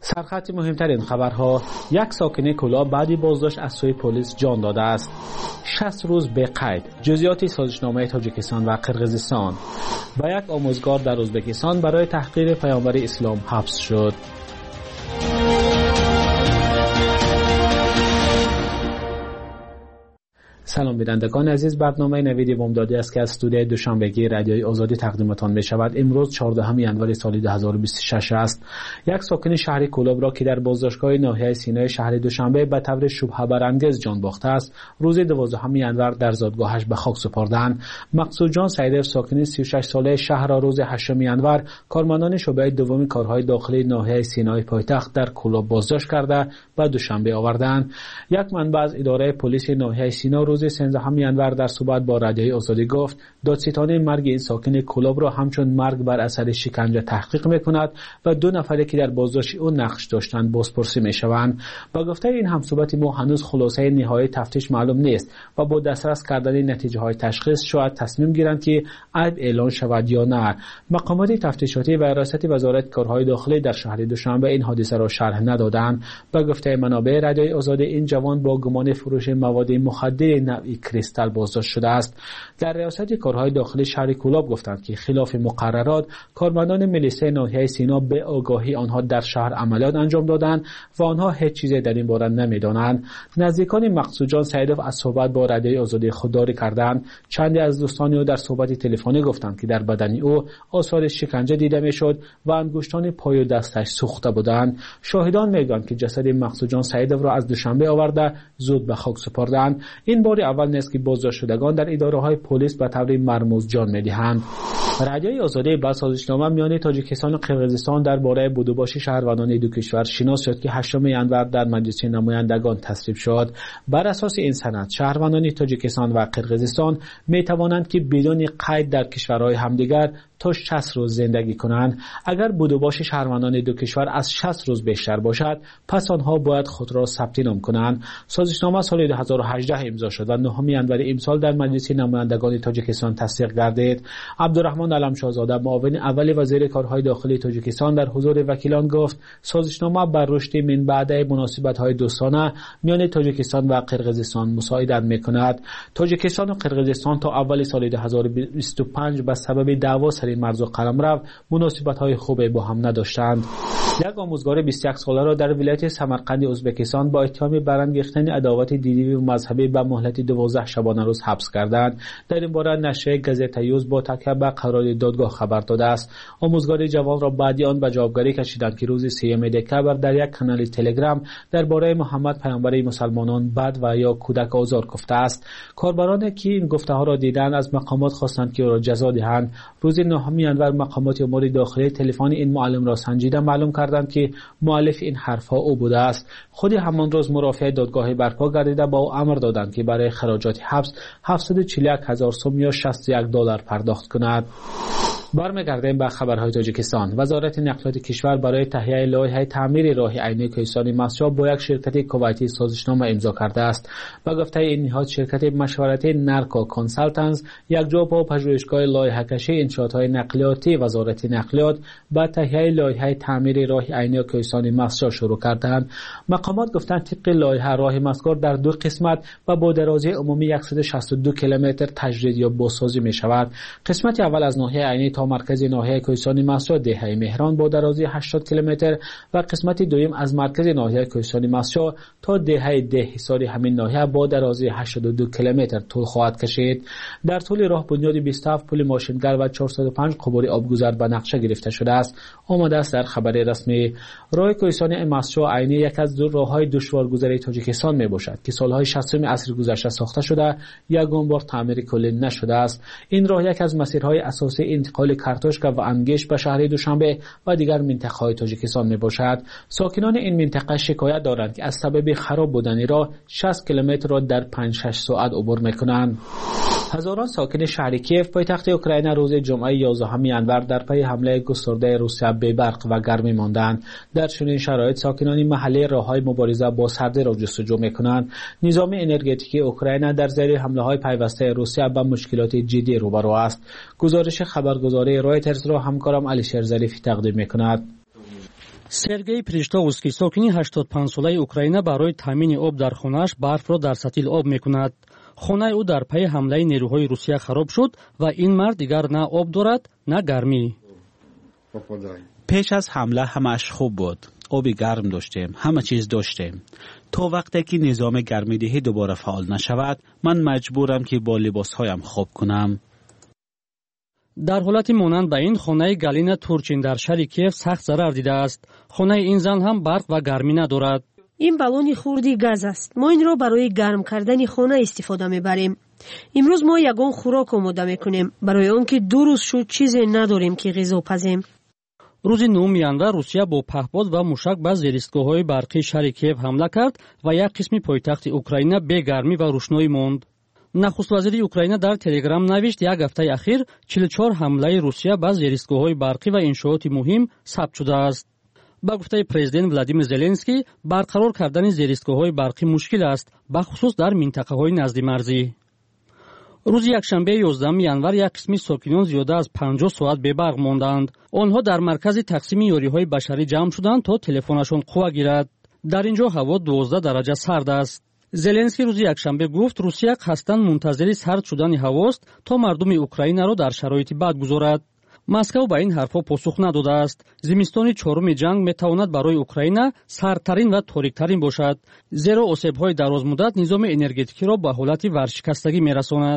سرخط مهمترین خبرها: یک ساکن کولا بعدی بازداشت از سوی پلیس جان داده است. 60 روز به قید. جزئیات سازشنامه تاجیکستان و قرقیزستان. و یک آموزگار در ازبکستان برای تحقیر پیامبر اسلام حبس شد. سلام بینندگان عزیز، برنامه نوید بامدادی است که از استودیوی دوشنبگی رادیوی آزادی تقدیمتان می شود. امروز 14 ینور سال 2026 است. یک ساکن شهر کولاب را که در بازداشتگاه ناحیه سینای شهر دوشنبه به طور شبهه برانگیز جان باخته است، روز 12 ینور در زادگاهش به خاک سپردند. مقصود جان سیدف ساکن 36 ساله شهر را روز 8 ینور کارمندان شعبه دوم کارهای داخلی ناحیه سینای پایتخت در کولاب بازداشت کرده و دوشنبه آوردند. یک منبع از اداره پلیس ناحیه سینا روز 13 ینور در صحبت با رادیوی آزادی گفت دادستانی مرگ این ساکن کولاب را همچون مرگ بر اثر شکنجه تحقیق میکند و 2 نفری که در بازداشت او نقش داشتند بازپرسی میشوند. با گفته این همصحبت ما هنوز خلاصه نهایی تفتیش معلوم نیست و با دسترس کردن نتیجه های تشخیص شاید تصمیم گیرند که عیب اعلان شود یا نه. مقامات تفتیشاتی و ریاست وزارت کارهای داخلی در شهر دوشنبه این حادثه را شرح ندادند. با گفته منابع رادیوی آزادی این جوان با گمان فروش مواد مخدر نوعی کریستال بازداشت شده است. در ریاست کارهای داخلی شهر کولاب گفتند که خلاف مقررات کارمندان ملیسه ناحیه سینا به آگاهی آنها در شهر عملیات انجام دادند و آنها هیچ چیزی در این باره نمیدانند. نزدیکان مقصود جان سیدف از صحبت با رادیوی آزادی خودداری کردند. چندی از دوستان او در صحبت تلفنی گفتند که در بدن او آثار شکنجه دیده میشد و انگشتان پای و دستش سوخته بودند. شاهدان میگویند که جسد مقصود جان سیدف را از دوشنبه آورده زود به خاک سپردند. این بار اول نیست که بازداشت شدگان در اداره‌های پلیس به طور مرموز جان می‌دهند. رادیوی آزادی با سازشنامه میان تاجیکستان و قرقیزستان درباره بودوباشی شهروندان دو کشور شناس شد که 8 ینور در مجلس نمایندگان تصویب شد. بر اساس این سند شهروندان تاجیکستان و قرقیزستان می‌توانند که بدون قید در کشورهای همدیگر تا 60 روز زندگی کنند. اگر بودوباش شهروندان دو کشور از 60 روز بیشتر باشد، پس آنها باید خود را ثبت نام کنند. سازشنامه سال 2018 امضا شد و 9 ینور امسال در مجلس نمایندگان تاجیکستان تصدیق گردید. عبدالرحمن علمشاهزاده معاون اول وزیر کارهای داخلی تاجیکستان در حضور وکیلان گفت سازشنامه بر رشد من بعد مناسبت‌های دوستانه میان تاجیکستان و قرقیزستان مساعدت می‌کند. تاجیکستان و قرقیزستان تا اول سال 2025 به سبب دعوا سر مرز و قلمرو مناسبت‌های خوبی با هم نداشتند. یک آموزگار 21 ساله را در ولایت سمرقند ازبکستان با اتهام برانگیختن عداوت دینی و مذهبی به مهلت 12 شبانه روز حبس کردند. در این باره نشریه گزیته یوز با تکیه به قرار دادگاه خبر داده است. آموزگار جوان را بعدی آن به جوابگری کشیدند که روز 3 دکتر در یک کانال تلگرام درباره محمد پیامبر مسلمانان بد و یا کودک آزار گفته است. کاربرانی که این گفته‌ها را دیدند از مقامات خواستند که او را جزا دهند. روز 9 ینور مقامات امور داخلی تلفن این معلم را سنجیده معلوم کردند که مؤلف این حرفها او بوده است. خود همان روز مرافع دادگاهی برپا گردیده با او امر دادند که برای خراجات حبس 741,000 سوم یا $61 پرداخت کند. برمیگردیم به خبرهای تاجیکستان. وزارت نقلیات کشور برای تهیه لایحه تعمیر راه عینی کوهستان مسجد با یک شرکت کویتی سازشنامه امضا کرده است. با گفته این نهاد شرکت مشورتی نرکو کنسالتنس یک جا با پژوهشگاه لایحه کشی انشاءات‌های نقلیاتی وزارت نقلیات با تهیه لایحه تعمیر راه عینی کوهستان مسجد شروع کردند. مقامات گفتند طبق لایحه راه مسجد در 2 قسمت و با درازی عمومی 162 کیلومتر تجدید یا بازسازی می شود. قسمت اول از ناحیه عینی تا مرکز ناحیه کوهستان مسجد دهه مهران با درازی 80 کیلومتر و قسمت دوم از مرکز ناحیه کوهستان مسجد تا دهه حصار همین ناحیه با درازی 82 کیلومتر طول خواهد کشید. در طول راه بنیاد 27 پل ماشینگر و 405 قبور آبگذر به نقشه گرفته شده است. آمده است در خبر رسمی. راه کوهستان مسجد عینی یک از راههای دشوارگذری تاجیکستان می باشد که سالهای 60 عصر گذشته ساخته شده یگان بار تعمیر کلی نشده است. این راه یک از مسیرهای اساسی انتقال کارتوشکا و انگشت به شهر دوشنبه و دیگر منطقه‌های تاجیکستان می باشد. ساکنان این منطقه شکایت دارند که از سبب خراب بودن راه 60 کیلومتر را در 5-6 ساعت عبور می‌کنند. هزاران ساکن شهر کیف پایتخت اوکراین روز جمعه 11 ینور در پی حمله گسترده روسیه به برق و گرمی ماندند. در چنین شرایط ساکنان محلی راههای مبارزه با سردی را جستجو می‌کنند. نظام انرژتیکی اوکراین در زیر حمله‌های پیوسته روسیه با مشکلات جدی روبرو است. گزارش خبرگزاری رایترز را همکارم علیشیر ظریفی تقدیم می‌کند. سرگئی پریشتاوسکی ساکنی 85 ساله اوکراینا برای تامین آب در خانه‌اش برف را در سطل آب می‌کند. خانه او در پی حمله نیروهای روسیه خراب شد و این مرد دیگر نه آب دارد نه گرمی. پیش از حمله همش خوب بود. آب گرم داشتیم، همه چیز داشتیم. تا وقتی که نظام گرمیدهی دوباره فعال نشود، من مجبورم که با لباسهایم خوب کنم. در حالت مانند به این خانه گالینا تورچین در شهر کیف سخت ضرر دیده است. خانه این زن هم برق و گرمی ندارد. این балони хурди газ аст. мо инро барои гарм кардани хона истифода мебарем. имрӯз мо ягон хӯрок омода мекунем барои он ки 2 рӯз шуд чизе надорем ки ғизо пазем. рӯзи 9 январ русия бо паҳбод ва мушак ба зеристгоҳҳои барқии шаҳри Киев ҳамла кард ва як қисми пойтахти Украина бе гармӣ ва рӯшноӣ монд. нахуст вазири Украина дар Телеграм навишт, як ҳафтаи ахир 44 ҳамлаи Русия ба зеристгоҳҳои барқӣ ва иншооти муҳим сабт шудааст. ба гуфтаи президент Владимир Зеленский, барқарор кардани зеристгоҳҳои барқӣ мушкил аст, бахусус дар минтақаҳои назди марзӣ. рӯзи якшанбе 11 январ як қисми сокинон зиёда аз 50 соат бебарқ монданд. онҳо дар маркази тақсими ёриҳои башарӣ ҷамъ шуданд, то телефонашон қувва гирад. дар ин ҷо ҳаво 12 дараҷа сард аст. Зеленский рӯзи якшанбе гуфт, Русия қасдан мунтазири сард шудани ҳавост, то мардуми Украинаро дар шароити бад гузорад. Москва ба ин ҳарфҳо посух надодааст. Зимистони чоруми ҷанг метавонад барои Украина сардтарин ва ториктарин бошад, зеро осебҳои дарозмуддат низоми энергетикиро ба ҳолати варшикастагӣ мерасонад.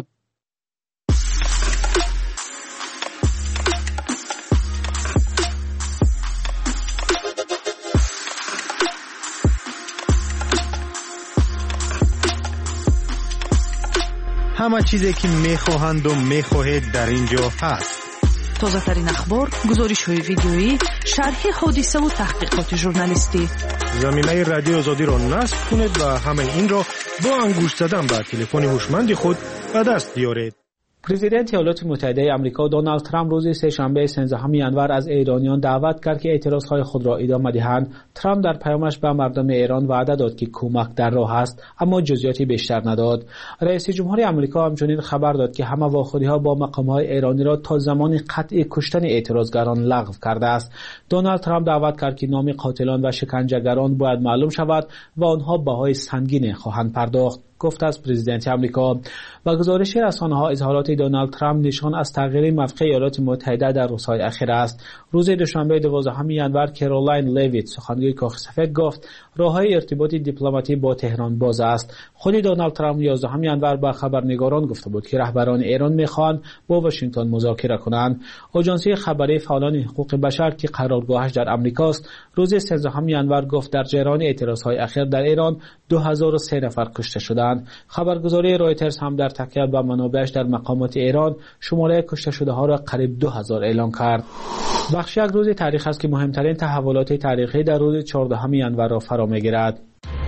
همه چیزی که میخواهند و میخواهید در اینجا هست. تازه ترین اخبار، گزارش های ویدیویی، شرح حادثه و تحقیقات ژورنالیستی. زمینه رادیو آزادی را نصب کنید و همه این را با انگشت زدن به تلفن هوشمند خود به دست بیارید. پرزیدنت ایالات متحده آمریکا دونالد ترامپ روز سه‌شنبه 13 ینور از ایرانیان دعوت کرد که اعتراضهای خود را ادامه دهند. ترامپ در پیامش به مردم ایران وعده داد که کمک در راه است، اما جزئیاتی بیشتر نداد. رئیس جمهور آمریکا همچنین خبر داد که همه واخوری‌ها با مقام‌های ایرانی را تا زمان قطعی کشتن اعتراضگران لغو کرده است. دونالد ترامپ دعوت کرد که نام قاتلان و شکنجهگران باید معلوم شود و آنها بهای سنگین خواهند پرداخت. گفت از پرزیدنت آمریکا. و گزارش رسانه‌ها اظهارات دونالد ترامپ نشان از تغییر موقع ایالات متحده در روزهای اخیر است. روز دوشنبه 12 ینور کارولین لیویت سخنگوی کاخ سفید گفت راههای ارتباط دیپلماتی با تهران باز است. خود دونالد ترامپ 11 ینور به خبرنگاران گفته بود که رهبران ایران می‌خواهند با واشنگتن مذاکره کنند. آژانس خبری فعالان حقوق بشر که قرارگاهش در آمریکاست، روز 13 ینور گفت در جریان اعتراضهای اخیر در ایران 2003 نفر کشته شدند. خبرگزاری رایترز هم در تکیه به منابعش در مقامات ایران شماره کشته شده ها را قریب 2000 اعلام کرد. بخش یک روز تاریخ است که مهمترین تحولات تاریخی در روز 14 ینور را فرا می‌گیرد.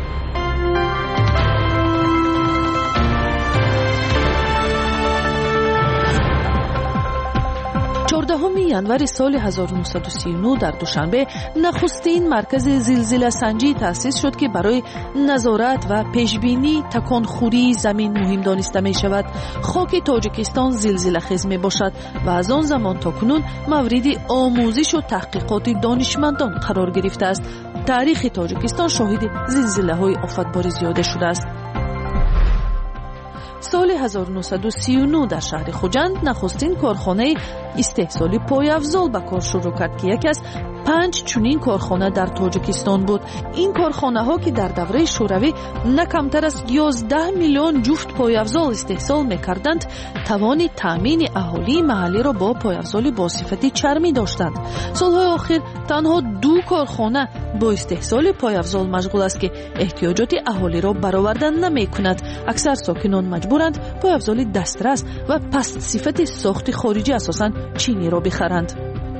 14 январи соли 1939 дар душанбе нахустин маркази зилзиласанҷӣ таъсис шуд ки барои назорат ва пешбинӣ таконхӯрии замин муҳим дониста мешавад. хоки тоҷикистон зилзилахез мебошад ва аз он замон то кунун мавриди омӯзишу таҳқиқоти донишмандон қарор гирифтааст. таърихи тоҷикистон шоҳиди зилзилаҳои офатбори зиёда шудааст. соли 1939 дар шаҳри Хуҷанд нахустин корхонаи истеҳсоли пойафзол ба кор шурӯъ кард ки яке аз 5 чунин корхона дар Тоҷикистон буд. ин корхонаҳо ки дар давраи шӯравӣ на камтар аз 11 миллион ҷуфт пойафзол истеҳсол мекарданд, тавони таъмини аҳолии маҳаллиро бо пойафзоли босифати чармӣ доштанд. солҳои охир танҳо 2 корхона бо истеҳсоли пойафзол машғул аст ки эҳтиёҷоти аҳолиро бароварда намекунад. аксар сокинон маҷбуранд пойафзоли дастрас ва пастсифати сохти хориҷӣ асосан чиниро бихаранд.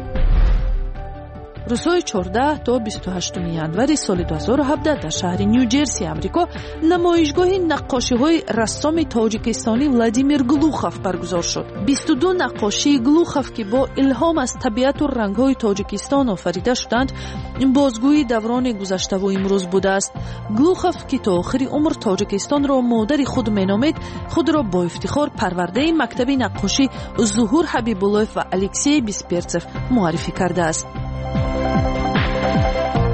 рӯзҳои 14 то 28 январи соли 2017 дар шаҳри Нью-Ҷерси, Амрико, намоишгоҳи наққошиҳои рассоми тоҷикистонӣ Владимир Глухов баргузор шуд. 22 наққошии Глухов ки бо илҳом аз табиату рангҳои Тоҷикистон офарида шуданд, бозгӯи даврони гузаштаву имрӯз будааст. Глухов ки то охири умр Тоҷикистонро модари худ меномед, худро бо ифтихор парвардаи мактаби наққошӣ Зуҳур Ҳабибуллоев ва Алексей Бесперцев муаррифӣ кардааст.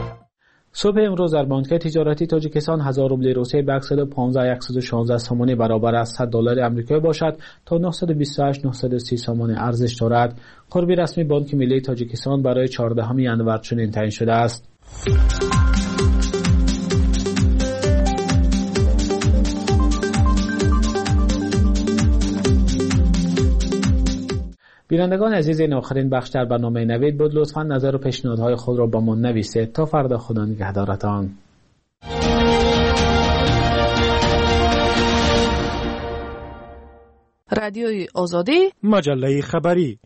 صبح امروز در بانک تجارتی تاجیکستان 1000 روبل روسیه به 115 سامانه برابر است $100 آمریکایی باشد تا 928-930 سامانه ارزش دارد. قرب رسمی بانک ملی تاجیکستان برای 14 ژانویه چنین تعیین شده است. بینندگان عزیز، این آخرین بخش در برنامه نوید بود. لطفاً نظر و پیشنهادهای خود را با ما نویسید. تا فردا، خدا نگهدارتان. رادیوی آزادی، مجله خبری.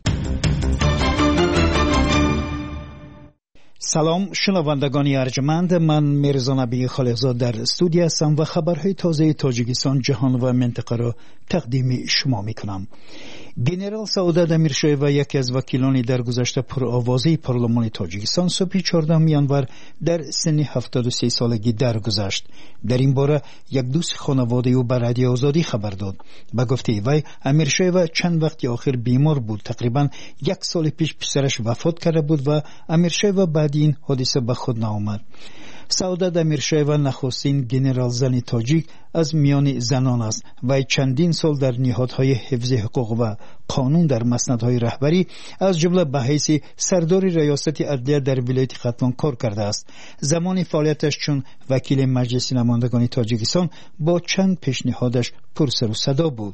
سلام شنوندگان ارجمند، من میرزا نبی خالقزاد در استودیو هستم و خبرهای تازه تاجیکستان، جهان و منطقه را تقدیم شما میکنم. گنرال سعادت امیرشایوا، یکی از وکیلان درگذشته پرآوازه پارلمان تاجیکستان، صبح 14 ژانویه در سن 73 سالگی درگذشت. در این باره یک دوست خانواده او به رادیو آزادی خبر داد. به گفته وی، امیرشایوا چند وقت آخر بیمار بود. تقریبا 1 سال پیش پسرش وفات کرده بود و امیرشایوا بعد این حادثه به خود نآمد. سعادت امیرشایوا نخستین گنرال زن تاجیک از میان زنان است و چندین سال در نهادهای حفظ حقوق و قانون در مسندهای رهبری از جمله به حیث سردار ریاست عدلیه در ولایت ختلان کار کرده است. زمان فعالیتش چون وکیل مجلس نمایندگان تاجیکستان با چند پیشنهادش پر سر و صدا بود.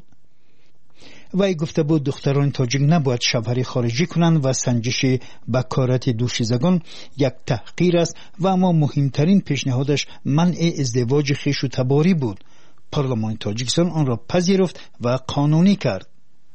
وی گفته بود دختران تاجیک نباید شوهری خارجی کنند و سنجش بکارت دوشیزگان یک تحقیر است و اما مهمترین پیشنهادش منع ازدواج خویش و تباری بود. پارلمان تاجیکستان آن را پذیرفت و قانونی کرد.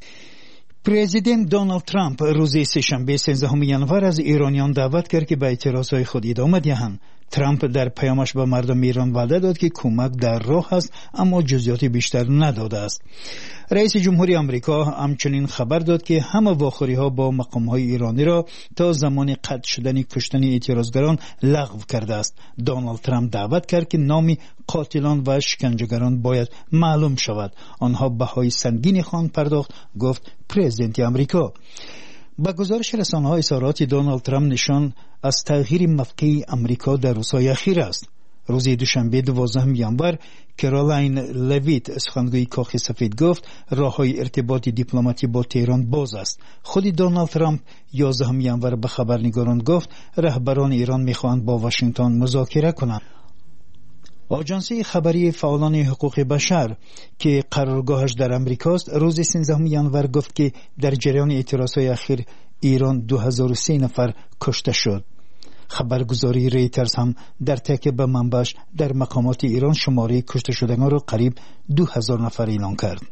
پرزیدنت دونالد ترامپ روز سه‌شنبه 13 ژانویه از ایرانیان دعوت کرد که به اعتراضهای خود ادامه دهند. ترامپ در پیامش به مردم ایران وعده داد که کمک در راه است، اما جزئیات بیشتر نداده است. رئیس جمهوری آمریکا همچنین خبر داد که همه واخوری‌ها با مقام‌های ایرانی را تا زمان قطع شدن کشتن اعتراضگران لغو کرده است. دونالد ترامپ دعوت کرد که نام قاتلان و شکنجهگران باید معلوم شود. آنها بهای سنگینی خواهند پرداخت، گفت پرزیدنت آمریکا. با گزارش رسانه‌ها، اظهارات دونالد ترامپ نشان از تغییر موقع آمریکا در روزهای اخیر است. روز دوشنبه 12 ژانویه کارولین لویت، سخنگوی کاخ سفید، گفت راه‌های ارتباط دیپلماتی با تهران باز است. خود دونالد ترامپ 11 ژانویه به خبرنگاران گفت رهبران ایران می‌خواهند با واشنگتن مذاکره کنند. آژانس خبری فعالان حقوق بشر که قرارگاهش در امریکاست، روز 13 ژانویه گفت که در جریان اعتراضهای اخیر ایران 2003 نفر کشته شد. خبرگزاری ریترز هم در تکیه به منبعش در مقامات ایران شماره کشته شدگان را قریب 2000 نفر اعلام کرد.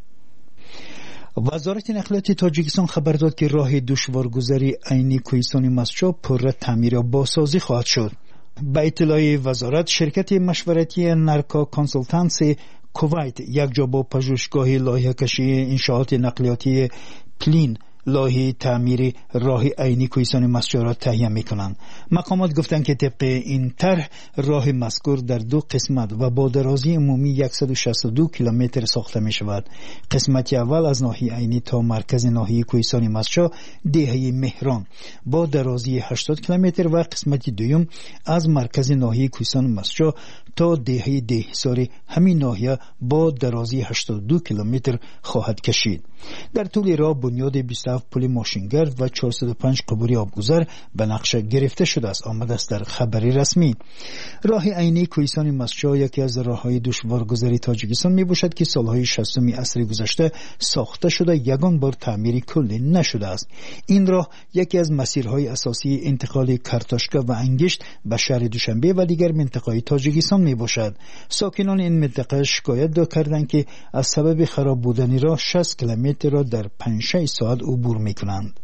وزارت نقلیات تاجیکستان خبر داد که راه دشوارگذری عینی کوهستان مسچو پر تعمیر و بازسازی خواهد شد. به اطلاع وزارت، شرکت مشورتی نرکا کانسلتنسی کویت یک جا با پژوهشگاه لایحه کشی انشاءات نقلیاتی پلین لایحه تعمیر راه عینی کوهستان مسچو را تهیه می‌کنند. مقامات گفتند که طبق این طرح راه مذکور در 2 قسمت و با درازی عمومی 162 کیلومتر ساخته می‌شود. قسمت اول از ناحیه عینی تا مرکز ناحیه کوهستان مسچو دهه مهران با درازی 80 کیلومتر و قسمت دوم از مرکز ناحیه کوهستان مسچو تا دهه دهسار همین ناحیه با درازی 82 کیلومتر خواهد کشید. در طول راه بنیاد 27 پل ماشینگرد و 405 قبوری آبگذر به نقشه گرفته شده است، آمده است در خبری رسمی. راه عینی کوهستان مسچو یکی از راههای دشوارگذری تاجیکستان می باشد که سالهای 60 عصر گذشته ساخته شده، یگان بار تعمیر کلی نشده است. این راه یکی از مسیرهای اساسی انتقال کارتاشکا و انگشت به شهر دوشنبه و دیگر منطقه‌های تاجیکستان می باشد. ساکنان این منطقه شکایت کردند که از سبب خراب بودن راه 60 کیلومتر را در 5-6 ساعت عبور می‌کنند.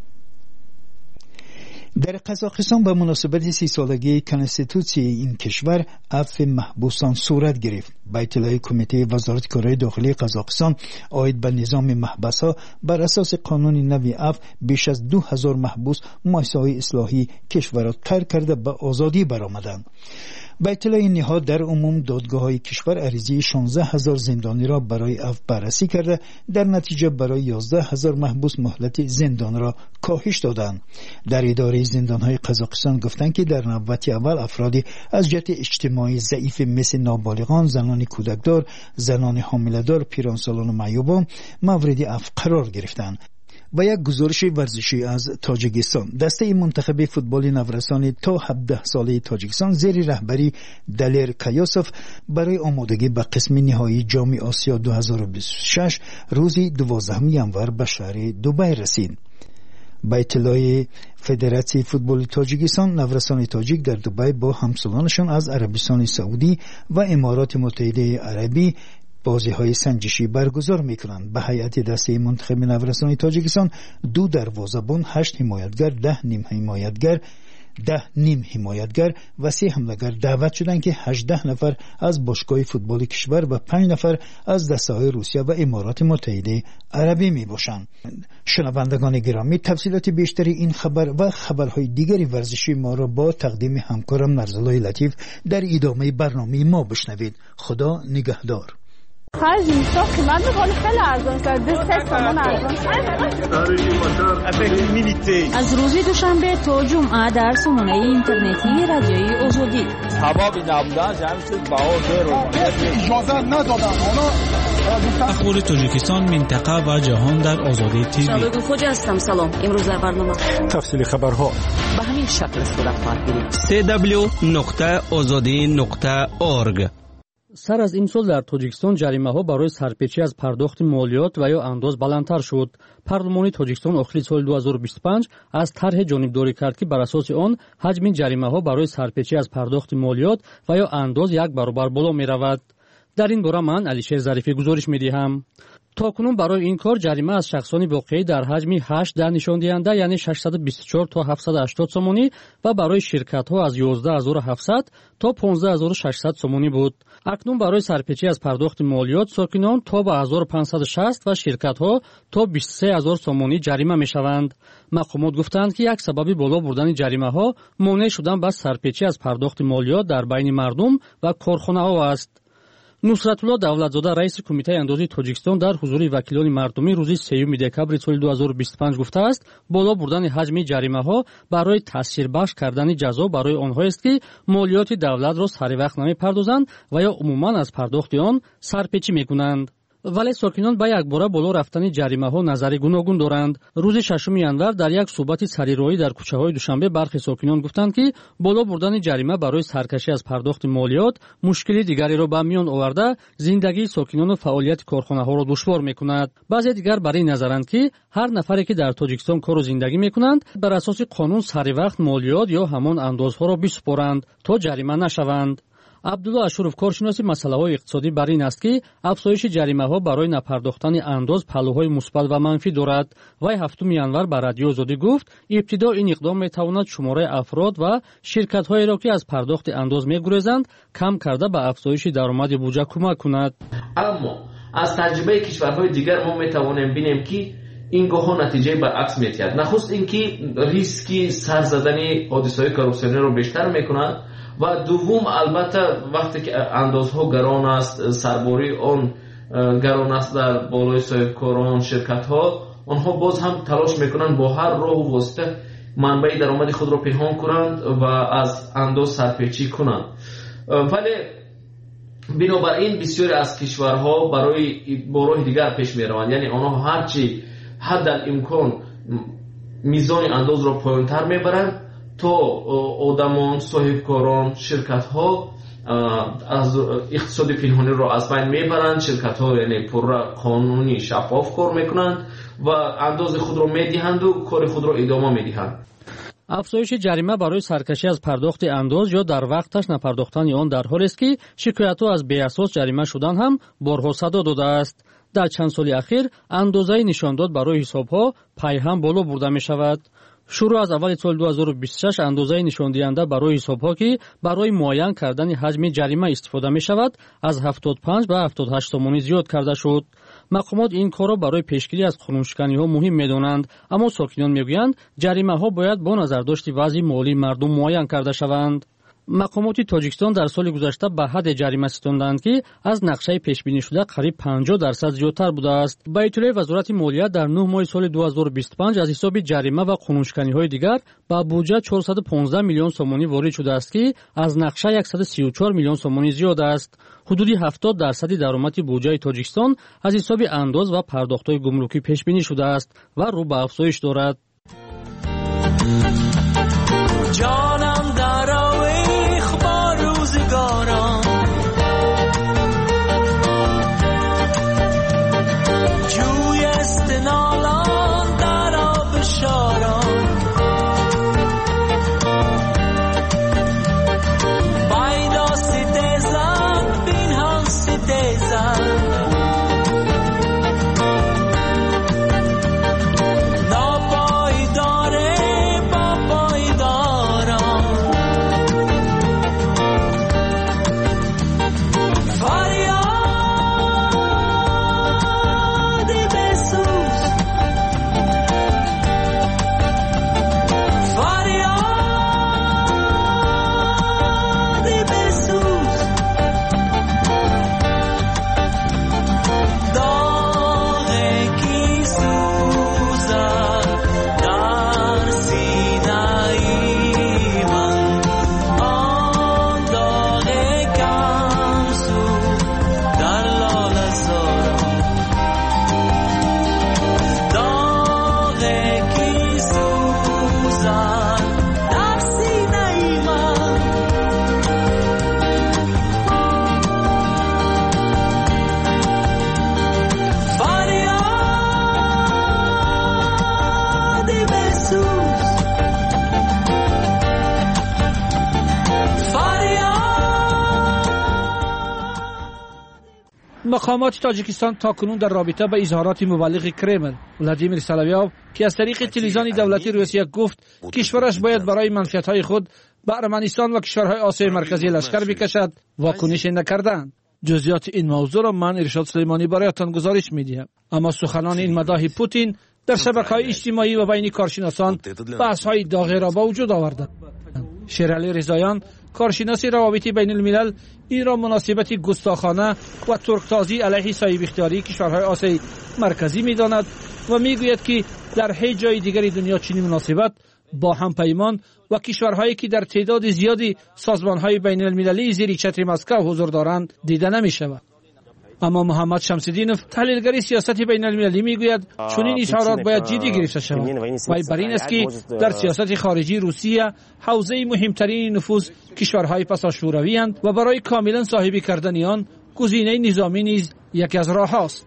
در قزاقستان به مناسبت 30 سالگی کنستیتوسی این کشور عفو محبوسان صورت گرفت. به اطلاع کمیته وزارت کارهای داخلی قزاقستان عاید به نظام محبس‌ها، بر اساس قانون نوی عفو بیش از 2000 محبوس مؤسسه‌های اصلاحی کشور را ترک کرده به آزادی برآمدند. با اطلاع نهاد در عموم دادگاه‌های کشور عریضه 16,000 زندانی را برای عفو بررسی کرده، در نتیجه برای 11,000 محبوس مهلت زندان را کاهش دادند. در اداره زندان‌های قزاقستان گفتند که در نوبت اول افرادی از جهت اجتماعی ضعیف مثل نابالغان، زنان کودکدار، زنان حامله‌دار، پیرانسالان و معیوبان مورد عفو قرار گرفتند. و یک گزارش ورزشی از تاجیکستان، دسته منتخب فوتبال نورسان تا 17 ساله تاجیکستان زیر رهبری دلیر کایاسوف برای آمادگی به قسم نهایی جام آسیا 2026 روز 12 ژانویه به شهر دبی رسید. با اطلاع فدراسیون فوتبال تاجیکستان، نورسان تاجیک در دبی با همسالانشان از عربستان سعودی و امارات متحده عربی بازی‌های سنجشی برگزار می‌کنند. به هیئت دسته منتخب نورسان تاجیکستان 2 دروازه‌بان، 8 حمایتگر، 10 نیم حمایتگر و 3 حمله‌گر دعوت شدند که 18 نفر از باشگاه فوتبال کشور و 5 نفر از دسته‌های روسیه و امارات متحده عربی میباشند. شنوندگان گرامی، تفصیلات بیشتری این خبر و خبرهای دیگری ورزشی ما را با تقدیم همکارم نرزالای لطیف در ادامه برنامه ما بشنوید. خدا نگهدار. خرج میسا قیمت میکنه خیلی ارزان کرد، 3 تومان ارزان از روز دوشنبه تا جمعه در سامانه اینترنتی رادیوی آزادی. سبب نبودن جمعیت بهار رو اجازه ندادن. اخبار تاجیکستان، منطقه و جهان در آزادی تیوی. شبکه خوج هستم. سلام. امروز در برنامه تفصیل خبرها به همین شکل صورت خواهد گرفت. www.azadi.org. سر از امسال در تاجیکستان جریمه‌ها برای سرپیچی از پرداخت مالیات و یا انداز بلندتر شد. پارلمان تاجیکستان آخر سال 2025 از طرح جانبداری کرد که بر اساس آن حجم جریمه‌ها برای سرپیچی از پرداخت مالیات و یا انداز 1 برابر بالا می‌رود. در این باره من علیشیر ظریفی گزارش می‌دهم. تاکنون برای این کار جریمه از شخصانی واقعی در حجم 8 در نشان دهنده یعنی 624 تا 780 سومانی و برای شرکت‌ها از 11700 تا 15600 سومانی بود. اکنون برای سرپیچی از پرداخت مالیات ساکنان تا به 1560 و شرکت‌ها تا 23000 سومانی جریمه می‌شوند. مقامات گفتند که یک سبب بالا بردن جریمه‌ها مانع شدن به سرپیچی از پرداخت مالیات در بین مردم و کارخانه‌ها است. نصرت الله دولتزاده رئیس کمیته اندازی تاجیکستان در حضور وکیلان مردمی روز 3 دکبر سال 2025 گفته است بالا بردن حجم جریمه ها برای تاثیربخش کردن جزا برای آنها است که مالیات دولت را سر وقت نمی‌پردازند و یا عموما از پرداخت آن سرپیچی می‌کنند. ولی ساکنان با یک باره بالا رفتن جریمه ها نظر گوناگون دارند. روز 6 ژانویه در یک صحبت سریرائی در کوچه های دوشنبه برخی ساکنان گفتند که بالا بردن جریمه برای سرکشی از پرداخت مالیات مشکلی دیگری را به میان آورده زندگی ساکنان و فعالیت کارخانه ها را دشوار میکند. بعضی دیگر برای نظرند که هر نفری که در تاجیکستان کار و زندگی میکنند بر اساس قانون سر وقت مالیات یا همان اندازها را بسپارند تا جریمه نشوند. عبدالله اشرف کارشناس مسائل اقتصادی بر این است که افزایش جریمه ها برای نپرداختن انداز پهلوهای مثبت و منفی دارد. وی 7 ژانویه بر رادیو آزادی گفت ابتدا این اقدام میتواند شماره افراد و شرکت هایی را که از پرداخت انداز میگریزند کم کرده به افزایش درآمد بودجه کمک کند. اما از تجربه کشورهای دیگر ما میتوانیم ببینیم که این گاه نتیجه برعکس میتید. نخست اینکه ریسک سر زدن حادثه‌های کاروسری رو بیشتر میکنند و دوم البته وقتی که اندازها گران است، سرباری آن گران است در بالای صاحبکاران شرکت ها، آنها باز هم تلاش میکنند با هر راه و واسطه منبع درآمد خود را پنهان کنند و از انداز سرپیچی کنند. ولی بنابراین بسیاری از کشورها برای راه دیگر پیش میروند، یعنی آنها هرچی حد الامکان میزان انداز را پایین‌تر میبرند تا آدمان، صاحبکاران، شرکت ها از اقتصاد پنهانی را از بین میبرند. شرکت ها یعنی پر قانونی شفاف کار میکنند و انداز خود را میدهند و کار خود را ادامه میدهند. افزایش جریمه برای سرکشی از پرداخت انداز یا در وقتش نپرداختن آن در حالی است که شکایت‌ها از بی‌اساس جریمه شدن هم بارها صدا داده است. در چند سال اخیر اندازه نشانداد برای حساب‌ها پای هم بالا برده می‌شود. شروع از اول سال 2026 اندازه نشان دهنده برای حساب‌ها که برای معین کردن حجم جریمه استفاده می‌شود از 75 به 78 تومانی زیاد کرده شد. مقامات این کار را برای پیشگیری از قانونشکنی‌ها مهم می‌دانند، اما ساکنان می‌گویند جریمه‌ها باید با نظرداشت وضع مالی مردم معین کرده شوند. مقامات تاجیکستان در سال گذشته به حد جریمه ستاندند که از نقشه پیش بینی شده قریب 50% زیادتر بوده است. به اطلاع وزارت مالیات در 9 ماه سال 2025 از حساب جریمه و قانونشکنی‌های دیگر به بودجه 415 میلیون سومانی وارد شده است که از نقشه 134 میلیون سومانی زیاد است. حدود 70% درآمد بودجه تاجیکستان از حساب انداز و پرداخت‌های گمرکی پیش بینی شده است و رو به افزایش دارد. جانم در آویخ با روزگاران، جوی استنالان در آب شاران، بایدا ستیزن بین هم ستیزن، مقامات تاجیکستان تاکنون در رابطه با اظهارات مبلغ کرمل ولادیمیر سلاویوف که از طریق تلویزیون دولتی روسیه گفت کشورش باید برای منفعت‌های خود به ارمنستان و کشورهای آسیای مرکزی لشکر بکشد واکنش نکردند. جزئیات این موضوع را من ارشاد سلیمانی برایتان گزارش می‌دهم. اما سخنان این مداح پوتین در شبکه‌های اجتماعی و بین کارشناسان بحث‌های داغی را به وجود آورد. شیرعلی رضاییان کارشناس روابط بین الملل این را مناسبت گستاخانه و ترکتازی علیه صاحب اختیاری کشورهای آسیای مرکزی می‌داند و می‌گوید که در هیچ جای دیگری دنیا چنین مناسبت با همپیمان و کشورهایی که در تعداد زیادی سازمان‌های بین المللی زیر چتر مسکو حضور دارند دیده نمی‌شود. اما محمد شمس‌الدینوف تحلیلگر سیاست بین المللی میگوید چنین اظهارات باید جدی گرفته شود و بر این است که در سیاست خارجی روسیه حوزه مهمترین نفوذ کشورهای پساشوروی اند و برای کاملا صاحبی کردن آن گزینه نظامی نیز یکی از راه‌هاست.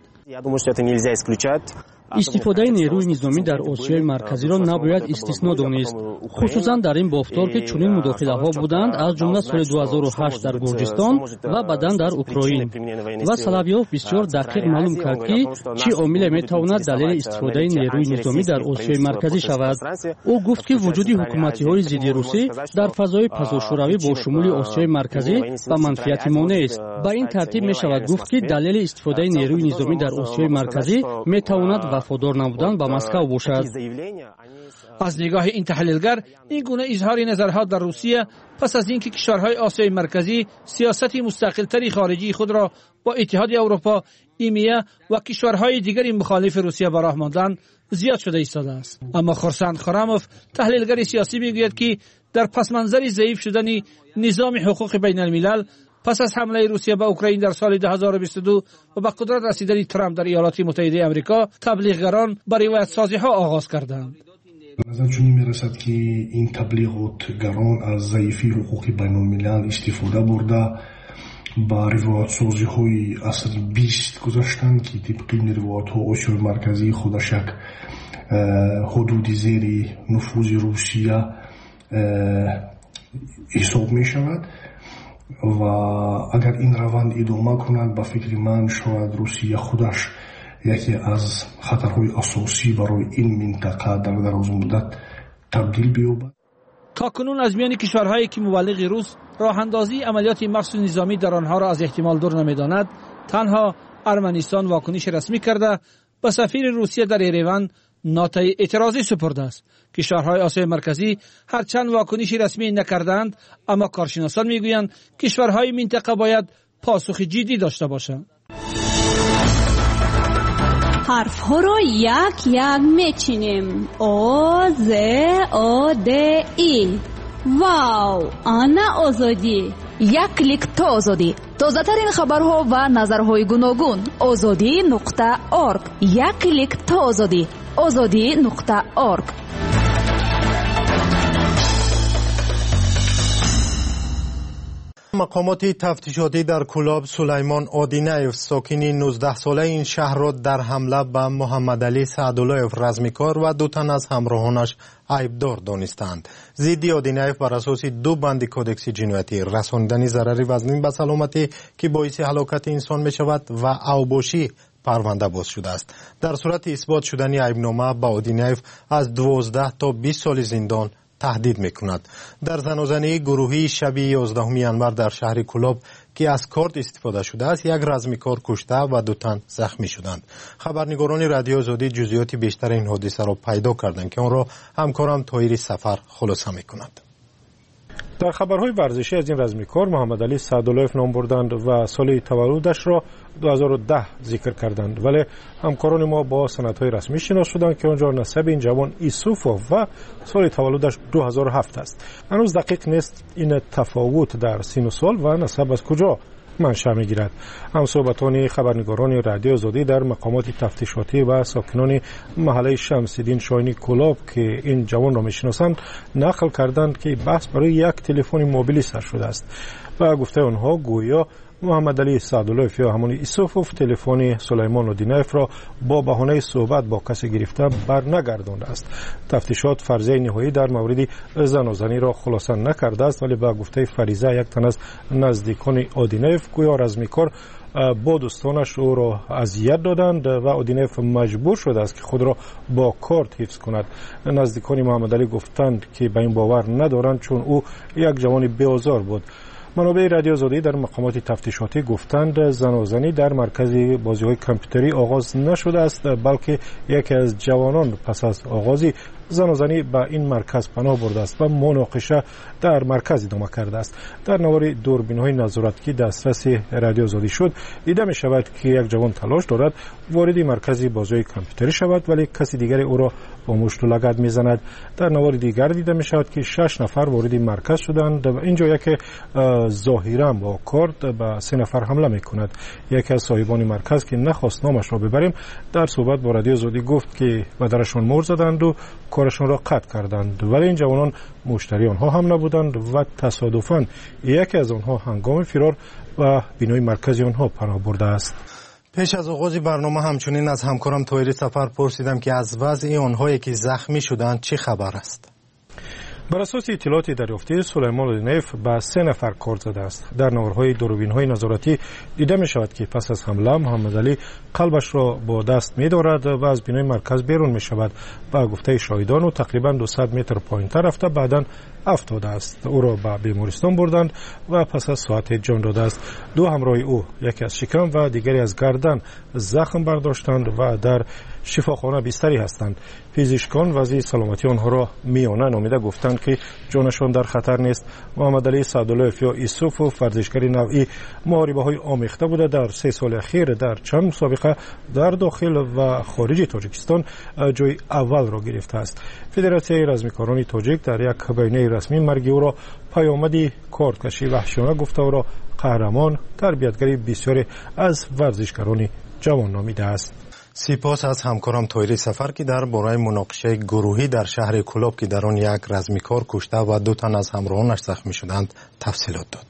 استفاده نیروی نظامی در آسیای مرکزی را نباید استثنا دانست، خصوصا در این بافتار که چنین مداخله ها بودند از جمله سال 2008 در گرجستان و بعداً در اوکراین. و سلاویوف بسیار دقیق معلوم کرد که چه عامل میتواند دلیل استفاده نیروی نظامی در آسیای مرکزی شود. او گفت که وجود حکومت‌های ضد روسی در فضای پساشوروی با شمول آسیای مرکزی و منفعت مانع است. با این ترتیب می شود گفت که دلیل استفاده نیروی نظامی در آسیای مرکزی میتواند وفادار نبودن به مسکو باشد. از نگاه این تحلیلگر این گونه اظهار نظرها در روسیه پس از اینکه کشورهای آسیای مرکزی سیاست مستقل‌تری خارجی خود را با اتحاد اروپا، ایمیه و کشورهای دیگری مخالف روسیه به راه ماندند زیاد شده ایستاده است. اما خورسند خراموف تحلیلگر سیاسی میگوید که در پس منظر ضعیف شدن نظام حقوق بین الملل پس از حمله روسیه به اوکراین در سال 2022 و به قدرت رسیدن ترامپ در ایالات متحده آمریکا، تبلیغگران با روایت سازی ها آغاز کردند. نظر چنین میرسد که این تبلیغاتگران از ضعیفی حقوق بین الملل استفاده برده با روایت سازی های اصل 20 گذاشتند که طبق این روایت ها آسیای مرکزی خودش یک حدود زیر نفوذ روسیه حساب می شود و اگر این روند ادامه کند به فکر من شاید روسیه خودش یکی از خطرهای اساسی برای این منطقه در دراز مدت تبدیل بیابد. تاکنون از میان کشورهایی که مبلغ روس راه اندازی عملیات مخصوص نظامی در آنها را از احتمال دور نمیداند، تنها ارمنستان واکنش رسمی کرده به سفیر روسیه در ایروان نوتای اعتراضی سپرده است. کشورهای آسیای مرکزی هرچند واکنشی رسمی نکردند، اما کارشناسان میگویند کشورهای منطقه باید پاسخ جدی داشته باشند. حرف ها رو یک یک میچینیم. او ز او د ای. واو، آنا آزادی. یک کلیک تا آزادی. تازه ترین خبرها و نظرهای گوناگون. azadi.org. یک کلیک تا آزادی. azadi.org. مقامات تفتیشاتی در کلاب سلیمان آدینایف ساکنی 19 ساله این شهر را در حمله به محمد علی سعداللهیف رزمیکار و 2 تن از همراهانش عیبدار دانستند. ضد آدینایف بر اساس 2 بند کودکس جنایتی رساندن ضرر وزنین به سلامتی که باعث هلاکت انسان می شود و اوباشی پرونده باز شده است. در صورت اثبات شدن عیبنامه به آدینایف از 12 تا 20 سال زندان تهدید میکند. در زنازنه گروهی شب 11 ینور در شهر کلاب که از کارت استفاده شده است، یک رزمیکار کشته و 2 تن زخمی شدند. خبرنگاران رادیو آزادی جزئیات بیشتر این حادثه را پیدا کردند که آن را همکارم طاهری سفر خلاصه میکند. در خبرهای ورزشی از این رزمیکار محمد علی سعداللهیف نام بردند و سال تولدش را 2010 ذکر کردند، ولی همکاران ما با سندهای رسمی شناس شدند که آنجا نسب این جوان ایسوفوف و سال تولدش 2007 است. هنوز دقیق نیست این تفاوت در سن و سال و نسب از کجا منشأ میگیرد. همصحبتان خبرنگاران رادیو آزادی در مقامات تفتیشاتی و ساکنان محله شمس‌الدین شاهینی کلاب که این جوان را میشناسند نقل کردند که بحث برای یک تلفن موبیلی سر شده است و گفته آنها گویا محمد علی سعداللهیف یا همون ایسوفوف تلفن سلیمان آدینایف را با بهانه صحبت با کسی گرفته برنگردانده است. تفتیشات فرضیه نهایی در مورد زنازنی را خلاصه نکرده است، ولی با گفته فریضه یک تن از نزدیکان آدینایف گویا رزمیکار با دوستانش او را اذیت دادند و آدینایف مجبور شده است که خود را با کارت حفظ کند. نزدیکان محمد علی گفتند که به این باور ندارند چون او یک جوان بی‌آزار بود. منابع رادیو آزادی در مقامات تفتیشاتی گفتند زنازنی در مرکز بازی‌های کامپیوتری آغاز نشده است، بلکه یکی از جوانان پس از آغاز زنازنی به این مرکز پناه برده است و مناقشه در مرکز ادامه کرده است. در نوار دوربین‌های نظارتی دسترس رادیو آزادی شد دیده می شود که یک جوان تلاش دارد وارد مرکز بازی‌های کامپیوتری شود، ولی کسی دیگری او را با مشت و لگد می‌زند. در نوار دیگر دیده می شود که 6 نفر وارد مرکز شدند و اینجا یک ظاهرا با کارت به 3 نفر حمله می‌کند. یکی از صاحبان مرکز که نخواست نامش را ببریم در صحبت با رادیو آزادی گفت که به درشان مهر زدند و کارشان را قطع کردند، ولی این جوانان مشتری آنها هم نبودند و تصادفاً یکی از آنها هنگام فرار و بینای مرکزی آنها پناه برده است. پیش از آغاز برنامه همچنین از همکارم طاهری سفر پرسیدم که از وضع آنهایی که زخمی شدند چه خبر است. بر اساس اطلاعاتی دریافتی سلیمان آدینایف به 3 نفر کارت زده است. در نوارهای دوربین‌های نظارتی دیده می شود که پس از حمله محمد علی قلبش را با دست می دارد و از بینای مرکز بیرون می شود و گفته شاهدان و تقریبا 200 متر پایین‌تر رفته بعداً افتاده است. او را به بیمارستان بردند و پس از ساعت جان داده است. 2 همراه او، یکی از شکم و دیگری از گردن زخم برداشتند و در شفاخانه بستری هستند. پزشکان وضع سلامتی آنها را میانه نامیده گفتند که جانشان در خطر نیست. محمد علی سعداللهیف یا ایسوفوف ورزشکار نوعی محاربه‌های آمیخته بوده. در 3 سال اخیر در چند مسابقه در داخل و خارج تاجیکستان جای اول را گرفته است. فدراسیون رزمیکاران تاجیک در یک بیانیه رسمی مرگ او را پیامدی کارتکشی وحشیانه گفته او را قهرمان تربیتگری بسیاری از ورزشکاران جوان نامیده است. سپاس از همکارم طاهری سفر که در باره مناقشه گروهی در شهر کلاب که در آن یک رزمیکار کشته و 2 تن از همراهانش زخمی شدند تفصیلات داد.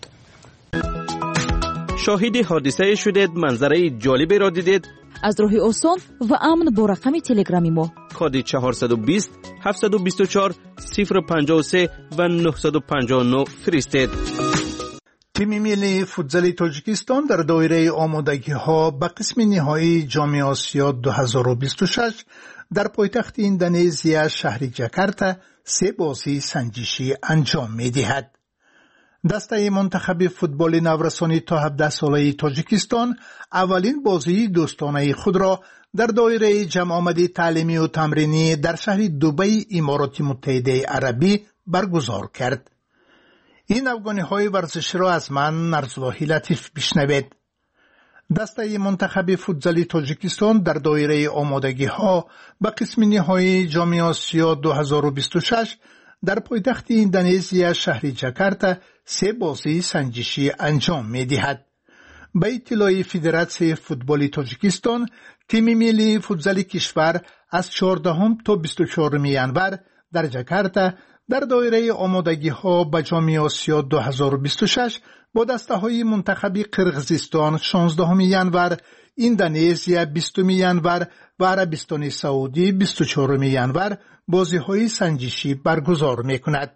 شاهد حادثه شدید، منظره جالبی را دیدید؟ از راه آسان و امن با رقم تلگرامی ما کد 420 724 053 و 959 فرستید. تیم ملی فوتبال تاجیکستان در دایره آمادگی‌ها به قسم نهایی جام آسیا 2026 در پایتخت اندونزیا شهر جاکارتا 3 بازی سنجشی انجام می‌دهد. دسته منتخب فوتبال نورسانی تا 17 ساله تاجیکستان اولین بازی دوستانه خود را در دایره جمع آمدی تعلیمی و تمرینی در شهر دبی امارات متحده عربی برگزار کرد. این افغانی‌های ورزشی را از من نرزاللهی لطیف بشنوید. دسته منتخب فوتزالی تاجیکستان در دایره آمادگی‌ها به قسم نهایی جام آسیا 2026 در پایتخت اندونزیا شهر جاکارتا 3 بازی سنجشی انجام می‌دهد. به اطلاع فدراسیون فوتبال تاجیکستان، تیم ملی فوتزال کشور از 14 تا 24 ینور در جاکارتا در دایره آمادگی‌ها به جام آسیا 2026 با دسته‌های منتخب قرقیزستان 16 ینور، اندونزیا 20 ینور و عربستان سعودی 24 ینور بازی‌های سنجشی برگزار می‌کند.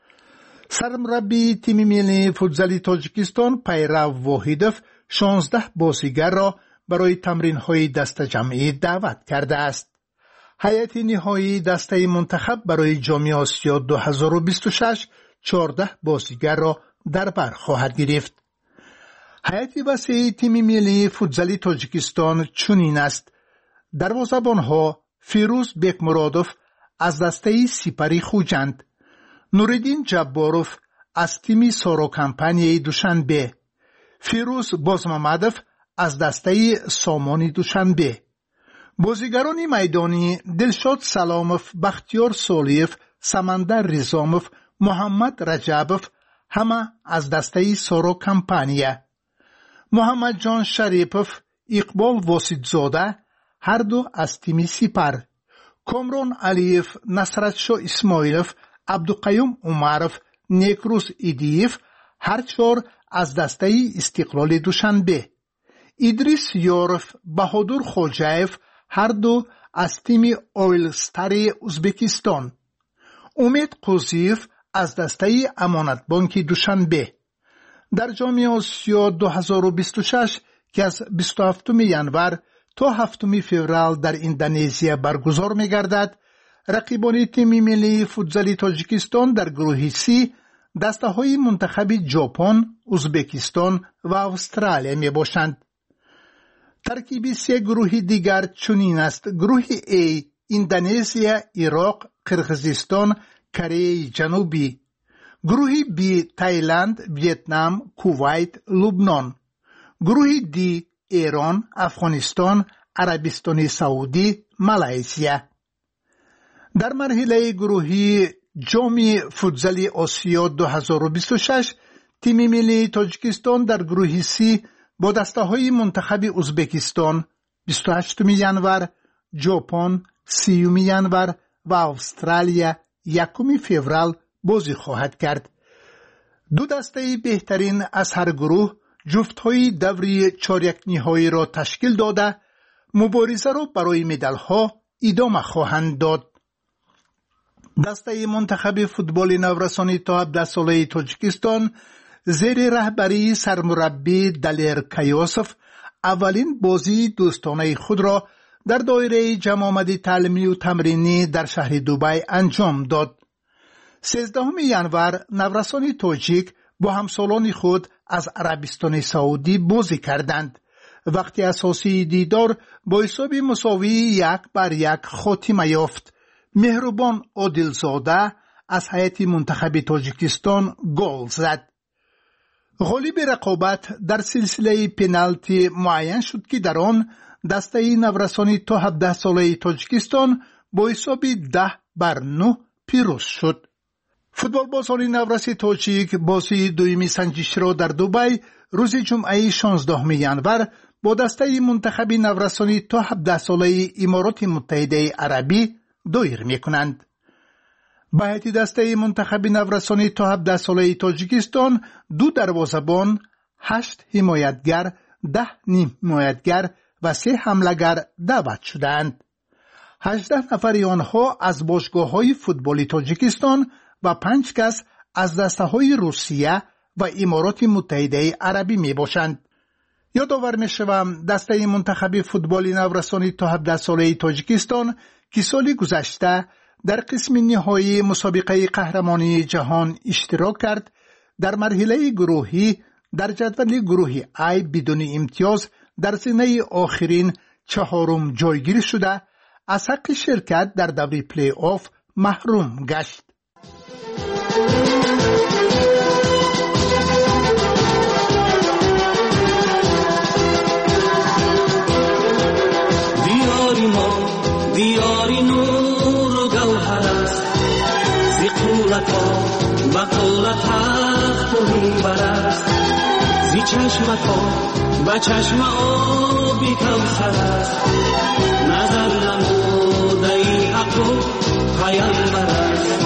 سرمربی تیم ملی فوتزال تاجیکستان پیرو واحدوف 16 بازیگر را برای تمرین‌های دسته جمعی دعوت کرده است. هیئت نهایی دسته منتخب برای جام آسیا 2026 14 بازیگر را در بر خواهد گرفت. هیئت وسیع تیم ملی فوتزال تاجیکستان چنین است: دروازه‌بان‌ها فیروز بیکمرادوف از دسته سپری خوجند، نوردین جباروف از تیم سارو کمپانی دوشنبه، فیروز بازمامدوف از دسته سامان دوشنبه. بازیگران میدانی دلشاد سلاموف، بختیار سالیف، سمندر رزاموف، محمد رجبوف همه از دسته سارو کمپانیه. محمد جان شریپوف، اقبال واسیدزاده هر دو از تیم سپر. کامران علیف، نصرتشاه اسماعیلوف، عبدالقیوم عمروف، نیکروز ایدیف هر 4 از دسته استقلال دوشنبه. ادریس یاروف، بهادر خوجایف هر دو از تیم اویل ستاری ازبکستان. امید قوزیف از دسته امانت بانک دوشنبه. در جام آسیا 2026 که از 27 ینور تا 7 فوریه در اندونزیا برگزار می گردد، رقیبان تیم ملی فوتزال تاجیکستان در گروه سی دسته های منتخب ژاپن، ازبکستان و استرالیا می باشند. ترکیب 3 گروه دیگر چنین است: گروه A اندونزیا، عراق، قرقیزستان، کره جنوبی. گروه B تایلند، ویتنام، کویت، لبنان. گروه D ایران، افغانستان، عربستان سعودی، مالزیا. در مرحله گروهی جام فوتزال آسیا 2026 تیم ملی تاجیکستان در گروه C با دسته های منتخب ازبکستان 28 ینور، ژاپن 30 ینور و استرالیا 1 فوریه بازی خواهد کرد. 2 دسته بهترین از هر گروه جفت های دوری چهارک نهایی را تشکیل داده مبارزه را برای مدال ها ادامه خواهند داد. دسته منتخب فوتبال نورسانی تا 17 ساله تاجیکستان زیر رهبری سرمربی دلیر کیاسوف اولین بازی دوستانه خود را در دایره جمع آمدی تعلیمی و تمرینی در شهر دبی انجام داد. 13 ینور نورسانی تاجیک با همسالان خود از عربستان سعودی بازی کردند. وقتی اساسی دیدار با حساب مساوی 1-1 خاتمه یافت. مهربان عادلزاده از هیئت منتخب تاجیکستان گل زد. غالب رقابت در سلسله پنالتی معین شد که در آن دسته نورسانی تا 17 ساله تاجیکستان با حساب 10-9 پیروز شد. فوتبال بازان نورسی تاجیک بازی دویمی سنجش را در دبی روز جمعه 16 ینور با دسته منتخب نورسانی تا 17 ساله امارات متحده عربی دایر می کنند. به هیئت دسته منتخب نورسانی تا 17 ساله تاجیکستان 2 دروازه‌بان، 8 حمایتگر، 10 نیم حمایتگر و 3 حمله‌گر دعوت شدند. 18 نفر آنها از باشگاه‌های فوتبال تاجیکستان و 5 کس از دسته‌های روسیه و امارات متحده عربی می باشند. یادآور می شوم دسته منتخب فوتبال نورسانی تا 17 ساله تاجیکستان که سال گذشته در قسم نهایی مسابقه قهرمانی جهان اشتراک کرد در مرحله گروهی در جدول گروه A بدون امتیاز در سینه آخرین چهارم جایگیری شده از حق شرکت در دوره پلی آف محروم گشت. دیاری نور و گوهر است زی قولت ها و قولت حق و میبر است زی چشمت ها و چشم آبی کوثر است نظر نموده ای حق و پیامبر است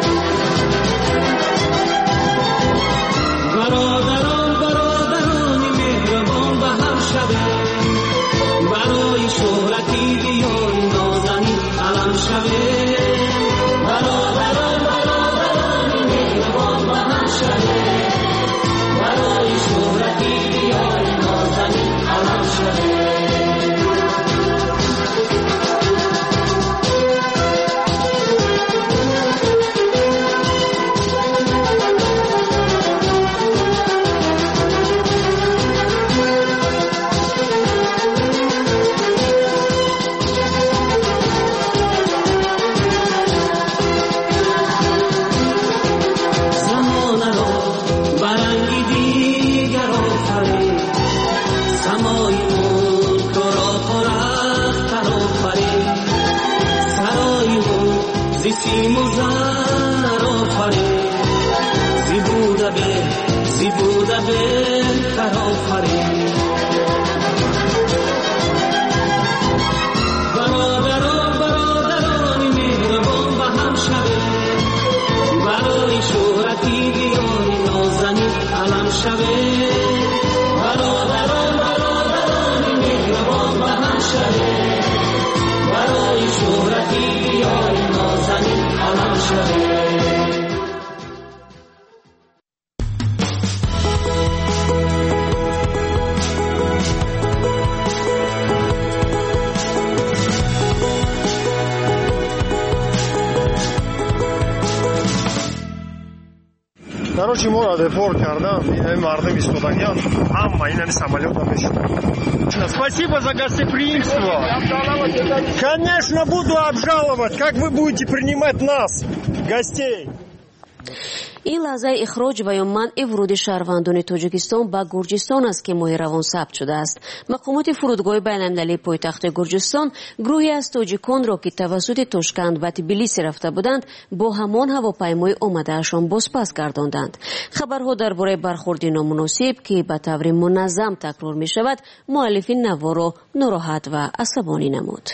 برادران مهربان به هم شده برای شهرتی بیای نازنی علم شده برادران مهربان به هم شده برای شهرتی بیای نازنی علم شده Короче, мы депор кардам, мардам истодагиан, хамма инами самолётом мешудам. Спасибо за гостеприимство. Конечно, буду обжаловать. Как вы будете принимать нас, гостей? این لحظه اخراج و یا منع ورود شهروندان تاجیکستان به گرجستان است که ماه روان ثبت شده است. مقامات فرودگاه بین‌المللی پایتخت گرجستان گروهی از تاجیکان را که توسط تاشکند و تبلیس رفته بودند با همان هواپیمای آمده‌شان بازپس گرداندند. خبرها درباره برخورد نامناسب که به طور منظم تکرار می شود مؤلفین نوا را ناراحت و عصبانی نمود.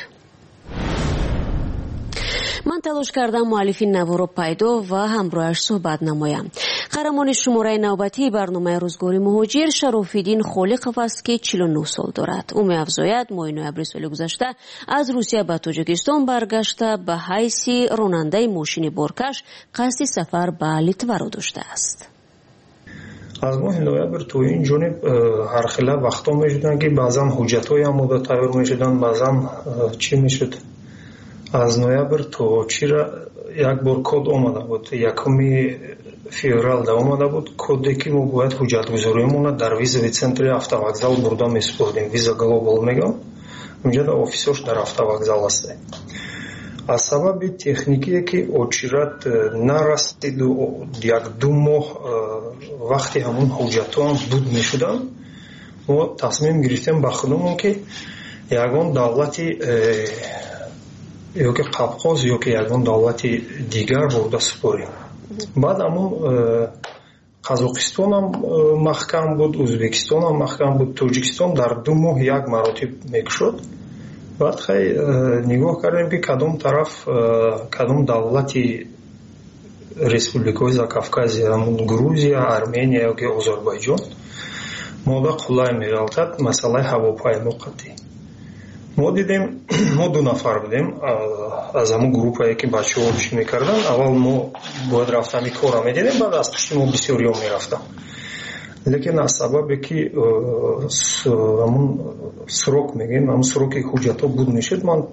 من تلاش کردم مؤلفین نوا را پیدا و همراهش صحبت نمایم. قهرمان شماره نوبتی برنامه روزگار مهاجر شراف‌الدین خالقov است که 49 سال دارد. او می‌افزاید ماه نوامبر سال گذشته از روسیه به تاجیکستان برگشته به حیث راننده ماشین بارکش قصد سفر به لیتوا را داشته است. از ماه نوامبر تا این جانب هر خیلی وقتا می‌شدن که بعضا حجت‌های آماده تیار می‌شدن، بعضا چی می‌شد؟ از نوامبر تا چیرا یک بار کد آمده بود، یکمی فеврал آمده بود کدی که ما باید حجت گذاریمون در ویزا центр автовокзал برده میسپردیم. ویزا گلوبال میگم، اونجا در آفیسش در автовокзал است. از سبب تکنیکی که очередь نرسید و یک دو ماه وقتی همون حجتان بود میشدن، ما تصمیم گرفتیم با خودمون که یگان دولتی یا که قفقاز یا که یگان دولتی دیگر برده سپاریم. بعد همون قزاقستان هم محکم بود، ازبکستان هم محکم بود، تاجیکستان در 2 ماه یک مراتب میکشد. بعد خیلی نگاه کردیم که کدام طرف کدام دولتی республикой Закавказья, Грузия, Армения yoki Ozarbayjon moda qulay miqdorda masalan havopoyma qat'i. ما دیدیم ما 2 نفر بودیم از همون گروهی که بچه‌ها پیش می‌کردن. اول ما باید رفتن کارا می‌دیدیم، بعد از پشت ما بسیاری می‌رفتن. لیکن از سببی که همون سروک میگیم، همون سروک حجتا بود میشد، من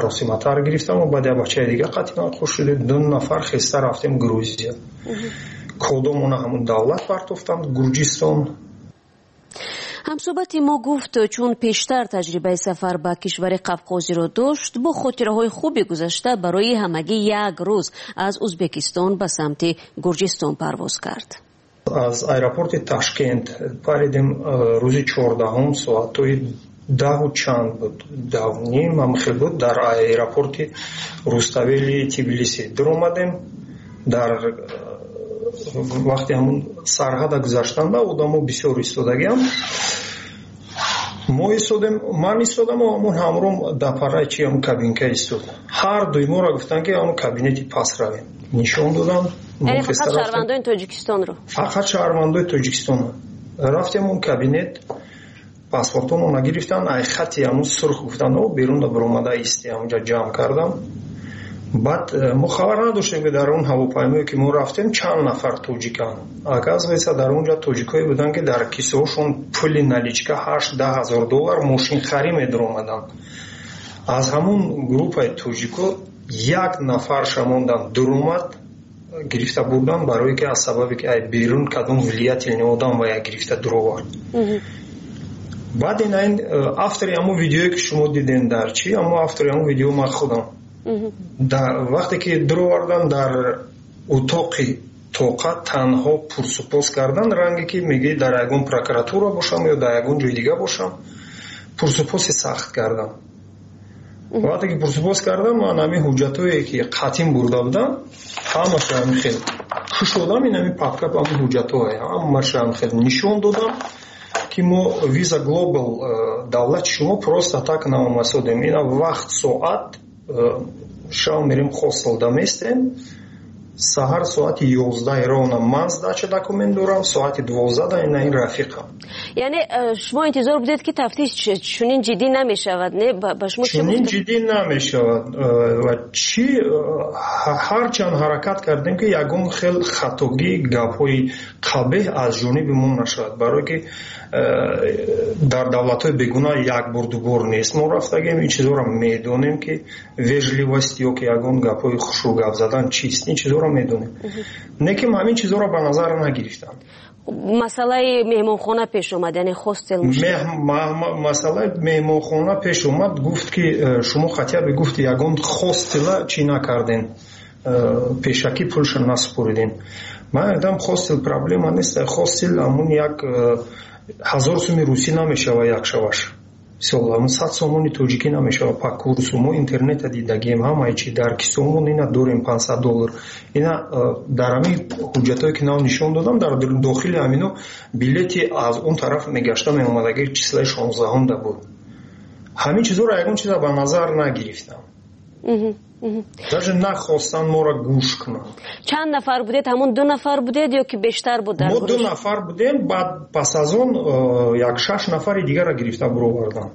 سراسیمتر گرفتم و بعد بچه دیگه قطعا خوش شده 2 نفر خسته رفتیم گروزیا. кодомона ҳамун давлат партофтанд гурҷистон. ҳамсӯҳбати мо гуфт чун пештар таҷрибаи сафар ба кишвари қавқозиро дошт, бо хотираҳои хуби гузашта барои ҳамагӣ як рӯз аз узбекистон ба самти гурҷистон парвоз кард. аз аэропорти Ташкент паридем рӯзи 14 соатои 10 чанд буд, 10:30 мамхел буд. дар аэропорти Руставели Тбилиси дуромадем. дар вақти ҳамун сарҳада гузаштанда одамо бисёр истодагиам. ман истодам ва ҳамун ҳамром дапараи чи ҳамун кабинка истод. ҳар дуи моро гуфтанд ки ҳамун кабинети пас равем. нишон додам. яъне фақат шаҳрвандони тоҷикистонро? фақат шаҳрвандои тоҷикистон. рафтем ҳамун кабинет, паспортомо нагирифтанд, ай хати ҳамун сурх гуфтанд берунда биромада исти. ҳамунҷа ҷамъ кардам. баъд мо хабар надоштем ки дар он ҳавопаймое ки мо рафтем чанд нафар тоҷиканд. оказывается дар онҷа тоҷикое буданд ки дар кисаҳошон пули наличка $8-10 000 мошинхарӣ медиромаданд. аз ҳамун группаи тоҷико як нафар шамондан дуромад гирифта бурдан, барое ки аз сабабе ки ай берун кадом влиятелни одам ва я гирифта дуровард. баъд ин автори ҳамун видеое ки шумо диден дар чи ҳамун автори ҳамун видео ман худам. вақте ки дуровардан дар утоқи тоқат танҳо пурсупос кардан, ранге ки меги дар ягон прокуратура бошам ё дар ягон ҷои дига бошам, пурсупоси сахт кардам. вақте ки пурсупос кардам, ман ҳамин ҳуҷҷатое ки қатим бурда будам ҳамаша хел кушодам. ин ҳамин папка ҳамин ҳуҷҷатое ҳамаша хел нишон додам ки мо виза глобал давлати шумо просто так наомасодем. ина вақт соат шам мерем хостел даместем. саҳар соати 11 рона ман сдача документ дорам, соати 12 ина ин рафиқам. яъне шумо интизор будед ки тафтиш чунин ҷиддӣ намешавад, не? ба шумо чунин ҷиддӣ намешавад ва чи ҳарчанд ҳаракат кардем ки ягон хел хатогӣ гапҳои қабеҳ аз ҷониби мо нашавад, барое ки дар давлатҳои бегуна як бор дубор нест. мо рафтагем ин чизоро медонем ки вежливост ё ки ягон гапҳои хушрӯ гап задан чист, ин чизоро медонем. не ки ҳамин чизоро ба назар нагирифтам. масъалаи меҳмонхона пеш омад, яъне хостел масъалаи меҳмонхона пеш омад. гуфт ки шумо хотя бы гуфт ягон хостела чӣ накарден, пешакӣ пулша насупориден. ман гуфтам хостел проблема нест. хостел ҳамун як 1000 сомӣ русӣ намешава як шаваш. ҳамун 100 сомони тоҷикӣ намешава пак курсу. мо интернета дидагием ҳамаи чи дар кисомон ина дорем $500. ина дар ҳамин ҳуҷҷатое ки нав нишон додам, дар дохили ҳамино билети аз он тараф мегашта меомадаги числаи 16 буд. ҳамин чизоро ягон чиза ба назар нагирифтам. даже нахостанд моро гӯш кунанд. чанд нафар будед? ҳамун 2 нафар будед ё ки бештар буд? мо 2 нафар будем. баъд пас аз он як 6 нафари дигара гирифта буроварданд.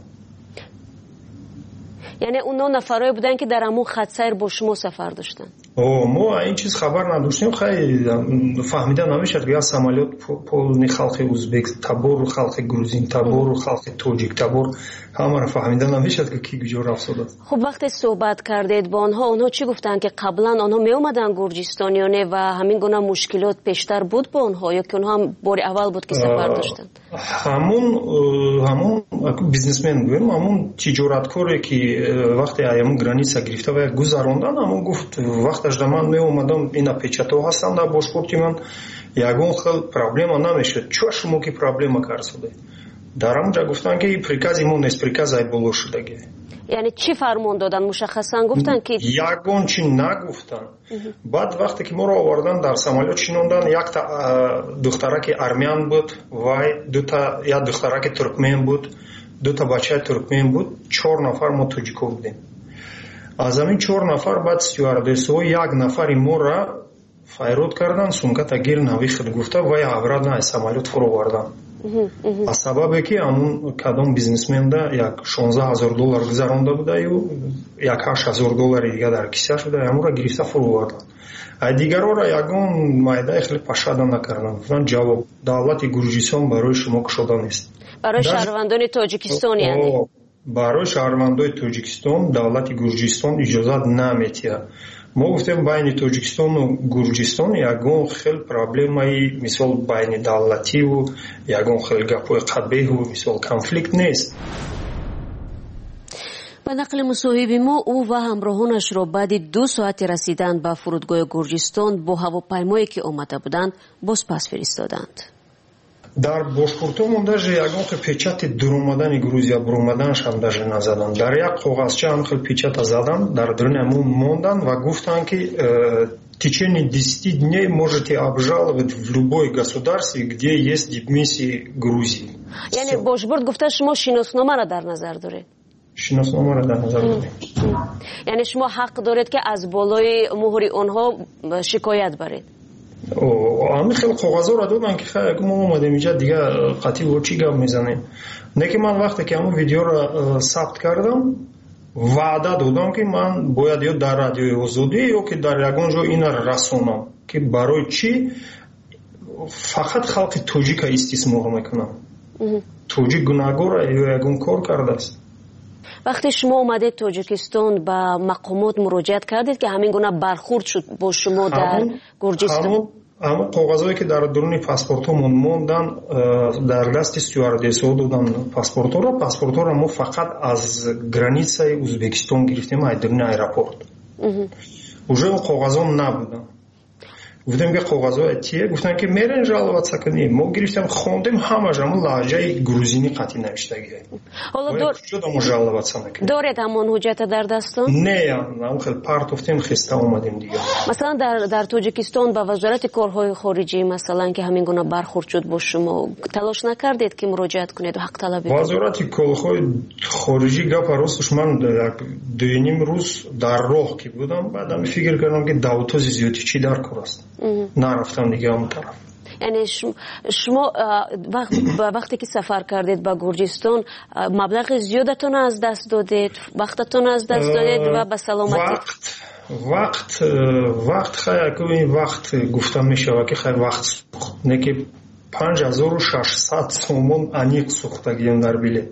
яъне оно нафарое буданд ки дар ҳамун хатсайр бо шумо сафар доштанд? мо ин чиз хабар надоштем. хеле фаҳмида намешад ки аз самолёт полни халқи узбек, табор халқи грузин, табор халқи тоҷик, табор ҳамаро фаҳмида намешад ки ки куҷо рафтодааст. хуб, вақте суҳбат кардед бо онҳо чӣ гуфтанд ки қаблан онҳо меомаданд Гурҷистон ё не ва ҳамин гуна мушкилот пештар буд бо онҳо ё ки онҳо ҳам бори аввал буд ки сафар доштанд? ҳамун бизнесмен гӯем, ҳамун тиҷораткоре ки вақте ҳамун граница гирифта ва гузаронданд, ҳамун гуфт вақташ да ман меомадам ина печато ҳастанд дар бошпорти ман, ягон хел проблема намешуд. чӯ шумо ки проблема карсоде? дар ҳамунҷа гуфтанд ки прикази мо нест, приказ айболо шудаги. яъне чӣ фармон додан? мушаххасан гуфтанд ки ягон чӣ нагуфтанд. баъд вақте ки моро овардан дар самолёт шинондан, якта духтараки армян буд, вай як духтараки туркмен буд, 2 бачаи туркмен буд, 4 нафар мо тоҷико будем. аз ҳамин 4 нафар баъд стюардессаҳо як нафари моро файрод кардан, сумката гир навихт гуфта вай аврада аз самолёт фуровардан. аз сабабе ки ҳамун кадом бизнесмenda як $16,000 гузаронда буда ё як $8,000 дига дар кисааш буда, ҳамонро гирифта фуровардан. дигароро ягон майдаи хеле пашада накардан. гуфтанд ҷавоб давлати Гурҷистон барои шумо кушода нест. барои шаҳрвандони Тоҷикистон, яъне барои шаҳрвандои Тоҷикистон давлати Гурҷистон иҷозат наметиҳад. мо гуфтем байни тоҷикистону гурҷистон ягон хел проблемаи мисол байни давлативу ягон хел гапҳои қабеҳу мисол конфликт нест. ба нақли мусоҳиби мо ӯ ва ҳамроҳонашро баъди 2 соати расидан ба фурудгоҳи гурҷистон бо ҳавопаймое ки омада буданд бозпас фиристоданд. дар бошпуртомон даже ягон хел печати дуромадани Грузия буромаданаш ҳам даже назаданд. Дар як коғазча ҳам хел печата заданд, дар дурни мо монданд ва гуфтанд ки в течение 10 дней можете обжаловать в любое государстве, где есть дипмиссии Грузии. Яъне бошбурд гуфта шумо шиносномаро дар назар доред. шиносномаро дар назар дорем. Яъне шумо ҳақ доред ки аз болои муҳри онҳо шикоят баред. ҳамин хел коғазоро доданд ки хай мо омадем инҷа дига қатъи бо чӣ гап мезанем. Неки ман вақте ки ҳамон видеоро сабт кардам ваъда додам ки ман бояд ё дар радиои озодӣ ё ки дар ягон ҷо инаро расонам ки барои чӣ фақат халқи тоҷика истисмор мекунам. тоҷик гунаҳгора ё ягон кор кардааст. вақте шумо омадед тоҷикистон ба мақомот муроҷиат кардед ки ҳамин гуна бархурд шуд бо шумо дар гурҷистон? ҳамон коғазҳое ки дар дуруни паспортҳомон мондан дар дасти стюардесҳо додан паспортҳоро мо фақат аз границаи ӯзбекистон гирифтем аз дуруни аэропорт. уже он коғазҳо набуданд. гуфтем ки коғазҳои тие гуфтанд ки мерен жаловатса кунем. мо гирифтем хондем ҳамаш ҳамон лаҳҷаи грузинӣ қатъи навиштагие. ҳоло куҷодамо жаловатса накунем. доред ҳамон ҳуҷҷата дар дастон? не ҳамон хел партофтем хиста омадем дига. масалан дар тоҷикистон ба вазорати корҳои хориҷӣ масалан ки ҳамин гуна бархурд шуд бо шумо талош накардед ки муроҷиат кунед ва ҳақталабӣ кунед? вазорати корҳои хориҷӣ гапа росташ ман 2.5 рӯз дар роҳ ки будам баъдам фикр кардам ки давтози зиёди чӣ дар кор аст. нарафтам дига он тараф. яъне шумо вақте ки сафар кардед ба гурҷистон маблағи зиёдатон аз даст додед, вақтатон аз даст додед ва ба саломатӣ вақт хай акои вақт гуфта мешава ки хай вақт сӯхт не ки 5600 сомон аниқ сӯхтагием дар билет.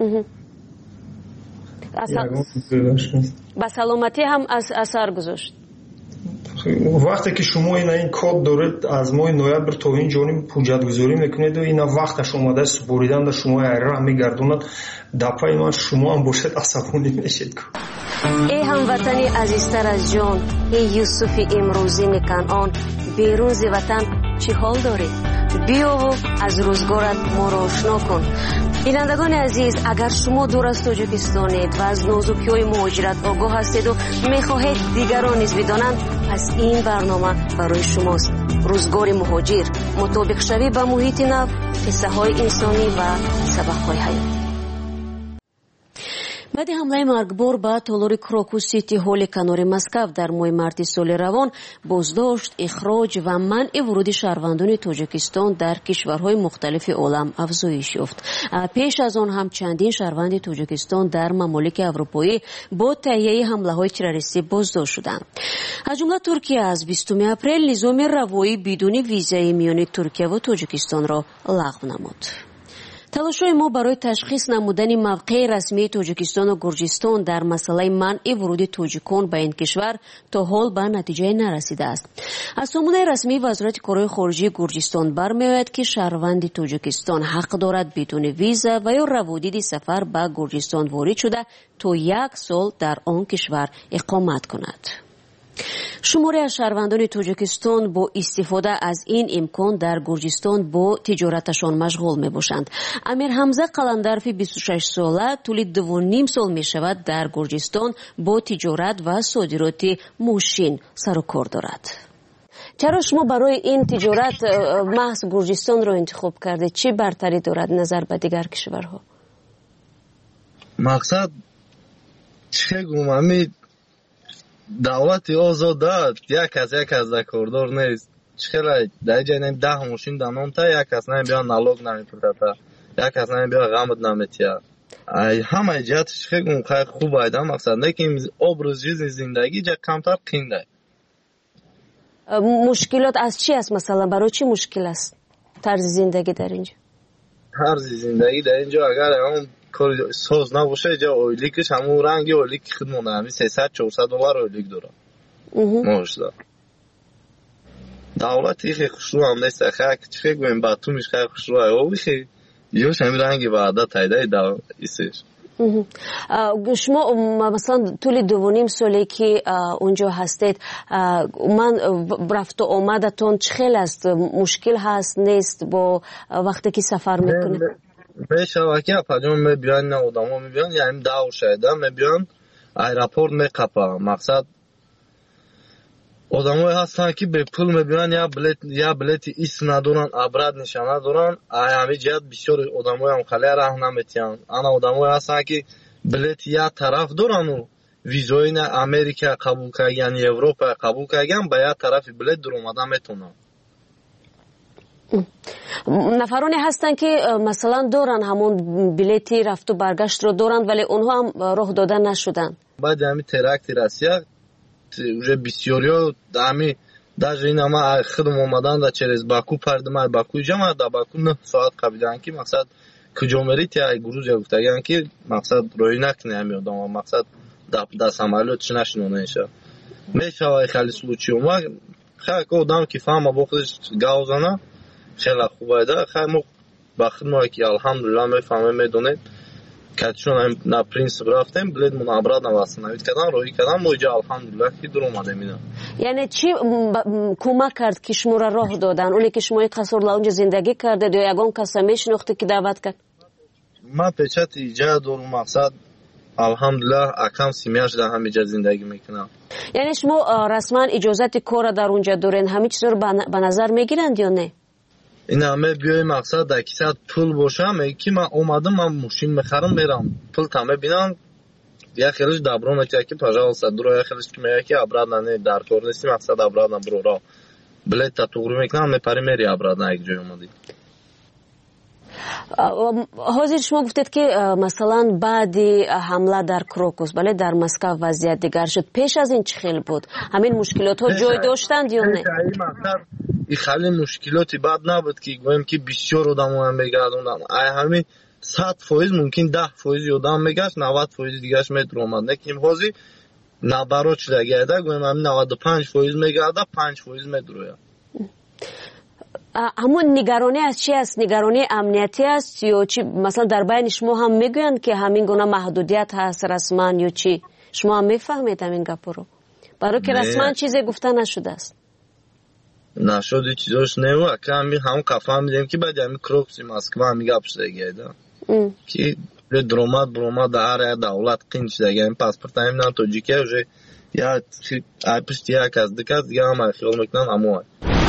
ба саломатӣ ҳам асар гузошт. вақте ки шумо ин код доред аз моҳи ноябр то ин ҷониб ҳуҷҷатгузорӣ мекунеду ина вақташ омадаи супориданда шумо айра мегардонад дапаи ман шумо ҳам бошед асабонӣ мешед. эй ҳамватани азизтар аз ҷон, эй Юсуфи имрӯзини Канъон, берун зи ватан чӣ ҳол доред? биёву аз рӯзгорат моро ошно кун. бинандагони азиз, агар шумо дур аз тоҷикистонед ва аз нозукиҳои муҳоҷират огоҳ ҳастеду мехоҳед дигарон низ бидонанд, пас ин барнома барои шумост. рӯзгори муҳоҷир, мутобиқшавӣ ба муҳити нав, қиссаҳои инсонӣ ва сабақҳои ҳаёт. баъди ҳамлаи маргбор ба толори Крокус Сити ҳолли канори Москав дар моҳи марти соли равон боздошт, ихроҷ ва манъи вуруди шаҳрвандони Тоҷикистон дар кишварҳои мухталифи олам афзоиш ёфт. пеш аз он ҳам чандин шаҳрванди Тоҷикистон дар мамолики аврупоӣ бо таҳияи ҳамлаҳои террористӣ боздошт шуданд. аз ҷумла Туркия аз 20 апрел низоми равоӣ бидуни визаи миёни Туркия ва Тоҷикистонро лағв намуд. талошҳои мо барои ташхис намудани мавқеи расмии Тоҷикистону Гурҷистон дар масъалаи манъи вуруди тоҷикон ба ин кишвар то ҳол ба натиҷае нарасидааст. аз сомонаи расмии вазорати корҳои хориҷии Гурҷистон бармеояд ки шаҳрванди Тоҷикистон ҳақ дорад бидуни виза ва ё раводиди сафар ба Гурҷистон ворид шуда то 1 сол дар он кишвар иқомат кунад. шуморе аз шаҳрвандони Тоҷикистон бо истифода аз ин имкон дар Гурҷистон бо тиҷораташон машғул мебошанд. Амир Ҳамза Қаландарфи 26 сола тӯли 2.5 сол мешавад дар Гурҷистон бо тиҷорат ва содироти мошин сару кор дорад. чаро шумо барои ин тиҷорат маҳз Гурҷистонро интихоб кардед? чӣ бартарӣ дорад назар ба дигар кишварҳо? мақсад чӣ гум давлати озода як аз кордор нест. чихела дар ҷайнам 10 мошин данонта як аз намебиён налог намепурата, як аз намебиён ғамд наметия. ҳамаи ҷиҳат чихегум хай хуб айда мақсад лекин образ жизни зиндагӣ ҷа камтар қиндай. мушкилот аз чӣ аст? масалан барои чӣ мушкил аст тарзи зиндагӣ дар инҷо? тарзи зиндагӣ дар инҷо агар он соз набоша ҷа ойликаш ҳамун ранги ойлики худ монад, $300-400 ойлик дорад. можда давлати хе хушрӯ ҳам нест хак чӣ фикр гӯем батумиш хай хушрӯ оби хе ёш ҳами ранги баъда тайдаи дав исеш. шумо масалан тӯли 2.5 соле ки унҷо ҳастед, ман рафту омадатон чӣ хел аст? мушкил ҳаст нест бо вақте ки сафар мекунед? мешавад ки апаҷон мебиён на одамо мебиён яъни давр шайда мебиён аэропорт меқапа мақсад одамое ҳастанд ки бепул мебиён я билети ис надоранд абрат ниша надоранд ҳами ҷиҳат бисёр одамоям хале раҳ наметиҳанд. ана одамое ҳастанд ки билети як тараф дорану визои на Америка қабул кардаган Европа қабул кардаган ба як тарафи билет дуромада метавонанд. нафароне ҳастанд ки масалан доранд ҳамон билети рафту баргаштро доранд вале онҳо ҳам роҳ дода нашуданд. баъди ҳами теракти Россия уже бисёриё ҳами даже ин ама худам омаданда через Баку пардима Баку ҷама да Баку 9 соат қабидан ки мақсад куҷо мерид ай Грузия гуфтаган ки мақсад роҳӣ накуни ҳами одам мақсад да самолёт чи нашинонеша мешавад хали случаи ма хак одам ки фаҳма бо худаш гавзана хела хубайда хай мо ба худмо ки алҳамдулилла мефаҳмем медонем катишон на принцип рафтем билет мон обратно восстановить кардан роҳӣ кардан мо иҷа алҳамдулилла ки dur омадем ина. яъне чӣ кӯмак кард ки шуморо роҳ додан? оне ки шумо қасор лаунҷа зиндагӣ кардед ё ягон каса мешинохте ки даъват кард? ман печати иҷа дорум мақсад алҳамдулилла акам семья шуда ҳамиҷа зиндагӣ мекунам. яъне шумо расман иҷозати кора дар унҷа дорен ҳамин чизро ба назар мегиранд ё не? ина мебиёи мақсад дар кисат пул боша меги ки ман омадам ман мошин мехарам мерам пул та мебинам як хелиш дабро метиҳад ки пожалуйста дуро як хелиш ки мега ки обратно не дар кор нести мақсад обратно бироро билета туғрӣ мекунам мепари мери обратно як ҷой омадӣ. ҳозир шумо гуфтед ки масалан баъди ҳамла дар Крокус бале дар Москва вазъият дигар шуд. пеш аз ин чӣ хел буд? ҳамин мушкилотҳо ҷой доштанд ё не? и хали мушкилоти бад набуд ки гӯем ки бисёр одамоам мегардонданд ай ҳами 100% мумкин 10% одам мегашт 90% дигаш медуромад лекин ҳозир набарот шуда гайда гӯем ҳами 95% мегарда 5% медурояд. ҳамон нигаронӣ аз чи аст? нигаронии амниятӣ аст ё чи? масалан дар байни шумо ҳам мегӯянд ки ҳамин гуна маҳдудият ҳаст расман ё чи? шумо ҳам мефаҳмед ҳамин гапҳоро? барои ки расман чизе гуфта нашудааст. нашуди чизош нева ками ҳам кафаҳмидем ки баъди ҳами Крокуси Москва ҳами гап шудагида ки дуромад буромад дар як давлат қин шудагиам паспорта ҳамин тоҷикия уже як ай пушти як аз диказ дига ҳама хиёл мекунанд амоа.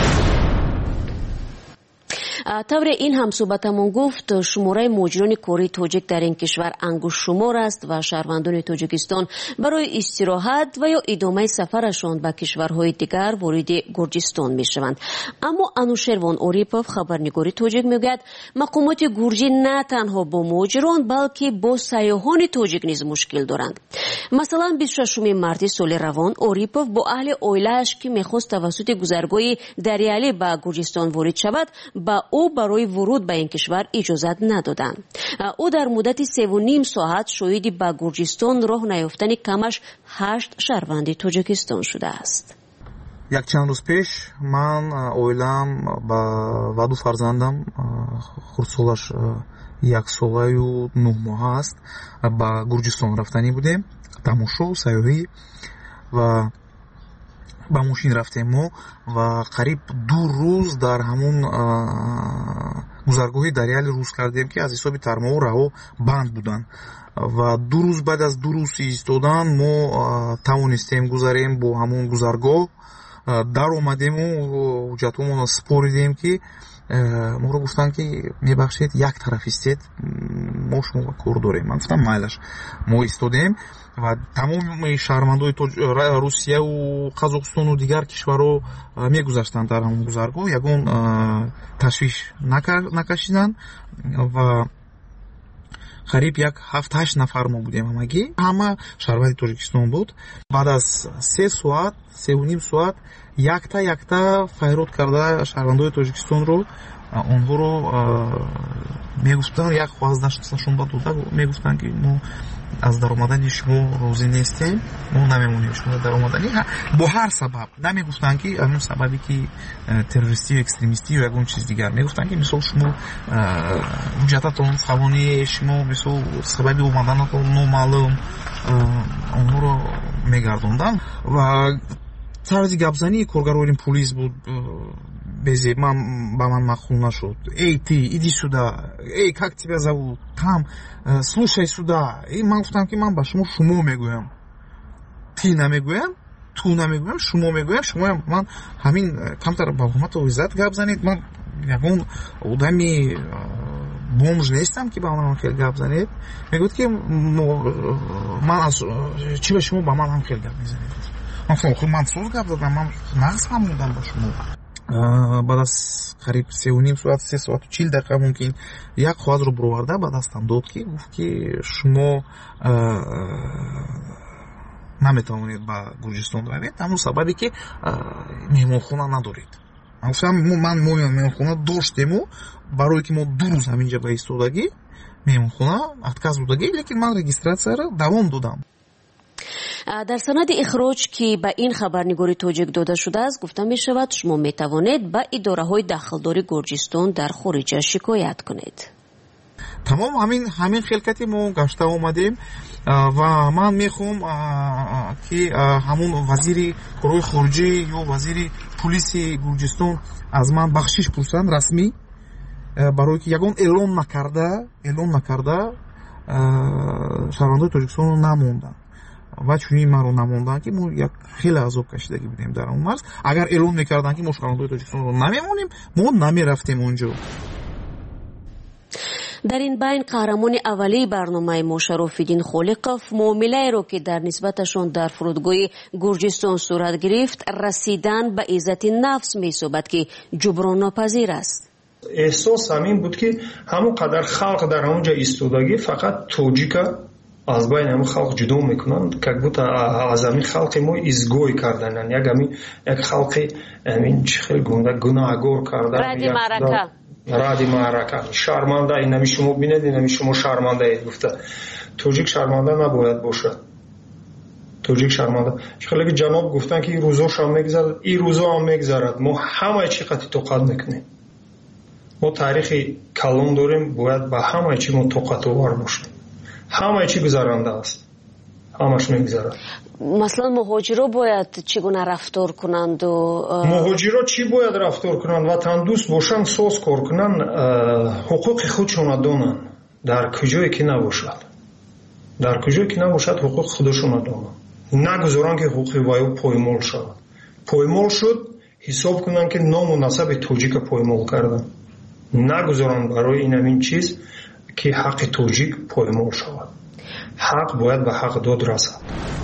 тавре ин ҳамсӯҳбатамон гуфт шумораи муҳоҷирони кории тоҷик дар ин кишвар ангушшумор аст ва шаҳрвандони Тоҷикистон барои истироҳат ва ё идомаи сафарашон ба кишварҳои дигар вориди Гурҷистон мешаванд. аммо Анушервон Орипов, хабарнигори тоҷик, мегӯяд мақомоти гурҷӣ на танҳо бо муҳоҷирон балки бо сайёҳони тоҷик низ мушкил доранд. масалан 26 марти соли равон Орипов бо аҳли оилааш ки мехост тавассути гузаргоҳи Дариалӣ ба Гурҷистон ворид шавад ба ӯ барои вуруд ба ин кишвар иҷозат надоданд. ӯ дар муддати 3.5 соат шоҳиди ба Гурҷистон роҳ наёфтани камаш 8 шаҳрванди Тоҷикистон шудааст. якчанд рӯз пеш ман оилаам ва ду фарзандам хурдсолаш 1 солаю 9 моҳа аст ба Гурҷистон рафтанӣ будем тамошо сайёҳӣ ва ба мошин рафтем мо ва қариб 2 рӯз дар ҳамон гузаргоҳи Дариалӣ рӯз кардем ки аз ҳисоби тармоҳу раҳо банд буданд ва 2 рӯз баъд аз 2 рӯз истодан мо тавонистем гузарем бо ҳамон гузаргоҳ дар омадему ҳуҷҷатҳоамонро споридем ки моро гуфтанд ки мебахшед як тараф истед мо шумо кор дорем. ман гуфтам майлаш мо истодем ва тамоми шаҳрвандои Русияву Қазоқистону дигар кишварҳо мегузаштанд дар ҳамон гузаргоҳ ягон ташвиш накашиданд ва қариб як 7-8 нафар мо будем ҳамагӣ ҳама шаҳрванди Тоҷикистон буд. баъд аз 3 соат 3.5 соат якта файрод карда шаҳрвандои Тоҷикистонро онҳоро мегуфтанд як хваздашон ба дода мегуфтанд ки мо аз даромадани шумо розӣ нестем, мо намемонем шумо даромадани бо ҳар сабаб. Намегуфтанд ки амин сабаби ки террористию экстремистию ягон чиз дигар. Мегуфтанд ки мисол шумо ҳуҷҷататон фалони, шумо мисол сабаби омаданатон номаълум, онҳоро мегардонданд ва тарзи гапзании коргарони полис буд. Безе ба ман махул нашуд. Эй ты, иди сюда. Эй, как тебя зовут? Там, слушай сюда. И ман гуфтам ки ман ба шумо шумо мегӯям. Ти намегӯям, ту намегӯям, шумо мегӯям. Шумо ман ҳамин камтар ба ҳурмату иззат гап занед. Ман ягон одами бомж нестам ки ба ман хел гап занед. Мегӯяд ки ман аз чӣ ба шумо ба ман ҳам хел гап мезанед. Ман соз гап задам, ман нағз фаҳмидам ба шумо. بعد از قریب 3.5 ساعت 3 ساعت و 40 دقیقه ممکن یک خواهد رو برآورده به دستم داد که گفت که شما نمیتوانید به گرجستان روید، همون سببی که مهمانخانه ندارید. من گفتم من مهمانخانه داشتیم و برای که ما 2 روز همینجا به ایستادگی مهمانخانه отказ دادگی، لیکن من رجیستراسیا را دوام دادم. در سند اخراج که به این خبرنگاری تاجیک داده شده است گفته می شود شما می توانید به اداره های داخلداری گرجستان در خارج شکایت کنید. تمام همین خلقتی ما گشته آمدیم و من میخوام که همون وزیر کارهای خارجه یا وزیر پلیس گرجستان از من بخشش پرسند رسمی، برای که یگان اعلام نکرده شهروندان تاجیکستان نموندن و چونی ما رو نموندن که ما یک خیلی عذاب کشیدگی بودیم در اون مرز. اگر اعلام میکردن که ما شهروندان تاجیکستان رو نمیمونیم، ما نمیرفتیم اونجا. در این بین قهرمان اولی برنامه ما شراف‌الدین خالقов معامله‌ای را که در نسبتشان در فرودگاه گرجستان صورت گرفت رسیدن به عزت نفس می‌یابد که جبران ناپذیر است. احساس همین بود که همون قدر خلق در اونجا ایستادگی فقط توجیکا از بین همون خلق جدا میکنند که بود از همین خلق ما ازگوی کردن، یک خلق همین خیلی گناهگار کردن، رادی معرکه شرمنده. این شما بینید، این شما شرمنده اید. گفته توجیک شرمنده نباید باشه. توجیک شرمنده. خیلی جناب گفتن که این روزاش هم میگذرد، این روزا هم میگذرد. ما همه چی قطعی توقت میکنیم. ما تاریخ کلان داریم، باید به همه چی ما توقت آور باشیم. همه چی گذرنده است، همش میگذرد. مثلا مهاجرا باید چگونه رفتار کنند مهاجرا چی باید رفتار کنند؟ وطن دوست باشند، ساز کار کنند، حقوق خودشون دانند. در کجایی که نباشد حقوق خودشون دانند. نگذارند که حقوق وایو پایمال شود. پایمال شد حساب کنند که نام و نسب توجیک پایمال کردن. نگذارند برای این چیز که حق توجیک پایمال شود. حق باید به حق داد رسد.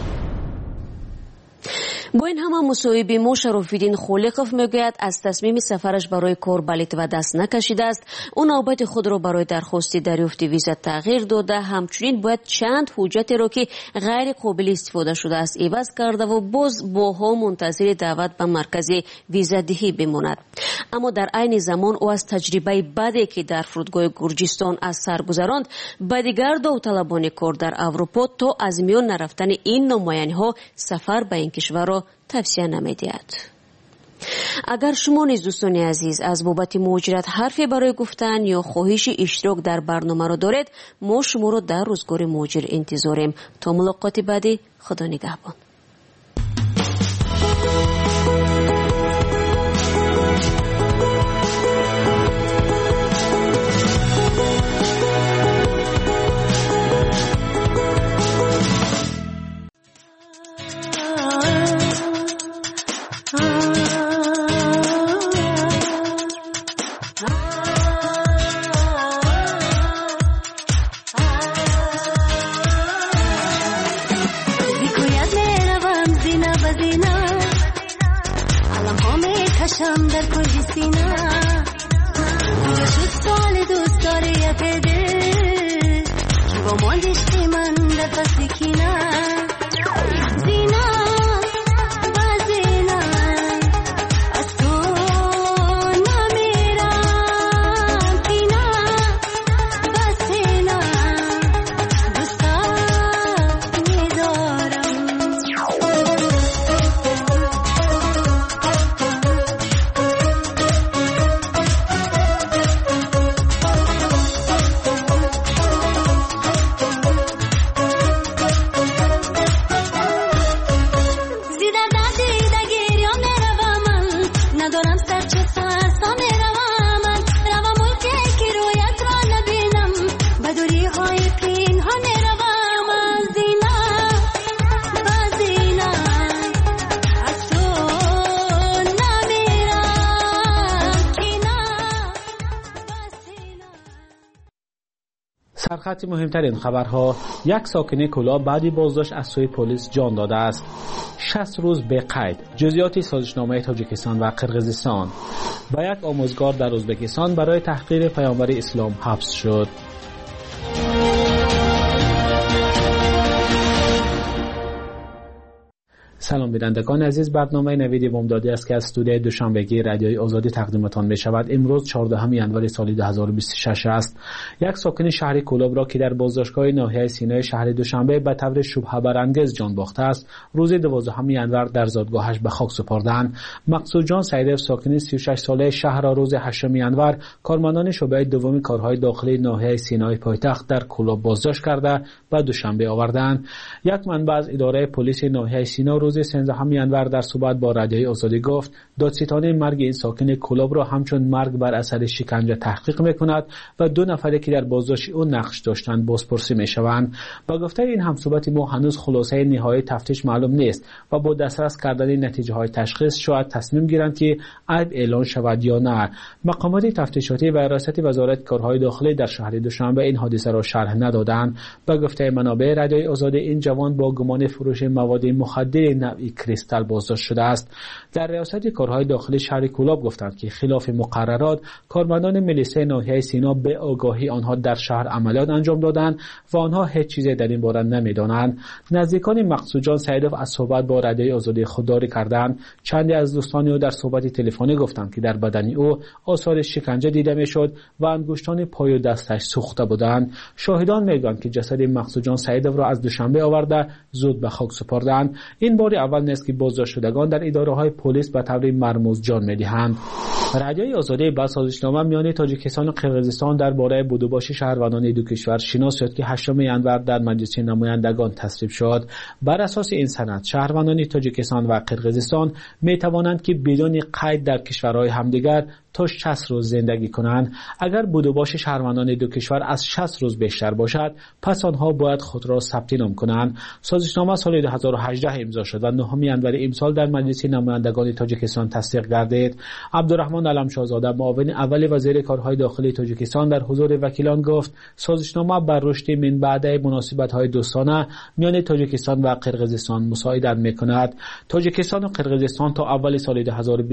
با این همه مصاحبه ما شراف‌الدین خالقов میگوید از تصمیم سفرش برای کار به لیتوا دست نکشیده است. او نوبت خود را برای درخواست دریافت ویزا تغییر داده، همچنین باید چند حجت را که غیر قابل استفاده شده است عوض کرده و باز باها منتظر دعوت به مرکز ویزا دهی بماند. اما در عین زمان او از تجربه بدی که در فرودگاه گرجستان از سر گذراند به دیگر داوطلبان کار در اروپا تا از میان نرفتن این نماینده‌ها سفر به این کشور را توصیه نمی‌دهد. اگر شما نیز دوستان عزیز از بابت مهاجرت حرفی برای گفتن یا خواهش اشتراک در برنامه را دارید، ما شما را در روزگار مهاجر انتظاریم. تا ملاقات بعدی، خدا نگهبان. کشم در کجی سینا اونجا شد سال دوست داره یک دل که با ما دشتی من دفت کینا زینا و زینا از تو نمیرم کینا سرخط مهمترین خبرها: یک ساکن کلاب بعدی بازداشت از سوی پلیس جان داده است. 60 روز به قید. جزئیات سازشنامه تاجیکستان و قرقیزستان. و یک آموزگار در ازبکستان برای تحقیر پیامبر اسلام حبس شد. سلام بینندگان عزیز، برنامه نوید بامدادی است که از استودیوی دوشنبگی رادیوی آزادی تقدیمتان می شود. امروز 14 ینور سال 2026 است. یک ساکن شهر کولاب را که در بازداشتگاه ناحیه سینای شهر دوشنبه به طور شبهه برانگیز جان باخته است، روز 12 ینور در زادگاهش به خاک سپردند. مقصود جان سیدف ساکن 36 ساله شهر را روز 8 ینور کارمندان شعبه دوم کارهای داخلی ناحیه سینای پایتخت در کولاب بازداشت کرده و دوشنبه آوردند. یک منبع از اداره پلیس ناحیه سینا روز 13 ینور در صحبت با رادیوی آزادی گفت دادستانی مرگ این ساکن کولاب را همچون مرگ بر اثر شکنجه تحقیق میکند و 2 نفری که در بازداشت او نقش داشتند بازپرسی میشوند. با گفته این همصحبت ما هنوز خلاصه نهایی تفتیش معلوم نیست و با دسترس کردن نتیجه های تشخیص شاید تصمیم گیرند که عیب اعلان شود یا نه. مقامات تفتیشاتی و ریاست وزارت کارهای داخلی در شهر دوشنبه این حادثه را شرح ندادند. با گفته منابع رادیوی آزادی این جوان با گمان فروش مواد مخدر نوعی کریستال بازداشت شده است. در ریاست کارهای داخلی شهر کولاب گفتند که خلاف مقررات کارمندان میلیسه ناحیه سینا به آگاهی آنها در شهر عملیات انجام دادند و آنها هیچ چیزی در این باره نمیدانند. نزدیکان مقصود جان سیدف از صحبت با رادیوی آزادی خودداری کردند. چندی از دوستان او در صحبت تلفنی گفتند که در بدن او آثار شکنجه دیده میشد و انگشتان پای و دستش سوخته بودند. شاهدان میگویند که جسد مقصود جان سیدف را از دوشنبه آورده زود به خاک سپردند. این بار اول نیست که بازداشت شدگان در اداره‌های پلیس به طور مرموز جان می‌دهند. رادیوی آزادی با سازشنامه میان تاجیکستان و قرقیزستان درباره بودوباشی شهروندان دو کشور شناس شد که 8 ینور در مجلس نمایندگان تصویب شد. بر اساس این سند شهروندان تاجیکستان و قرقیزستان می‌توانند که بدون قید در کشورهای همدیگر تا 60 روز زندگی کنند. اگر بودوباش شهروندان دو کشور از 60 روز بیشتر باشد، پس آنها باید خود را ثبت نام کنند. سازشنامه سال 2018 امضا شد و 9 ینور امسال در مجلس نمایندگان تاجیکستان تصدیق گردید. عبدالرحمن علمشاهزاده معاون اول وزیر کارهای داخلی تاجیکستان در حضور وکیلان گفت سازشنامه بر رشد من بعد مناسبت‌های دوستانه میان تاجیکستان و قرقیزستان مساعدت می‌کند. تاجیکستان و قرقیزستان تا اول سال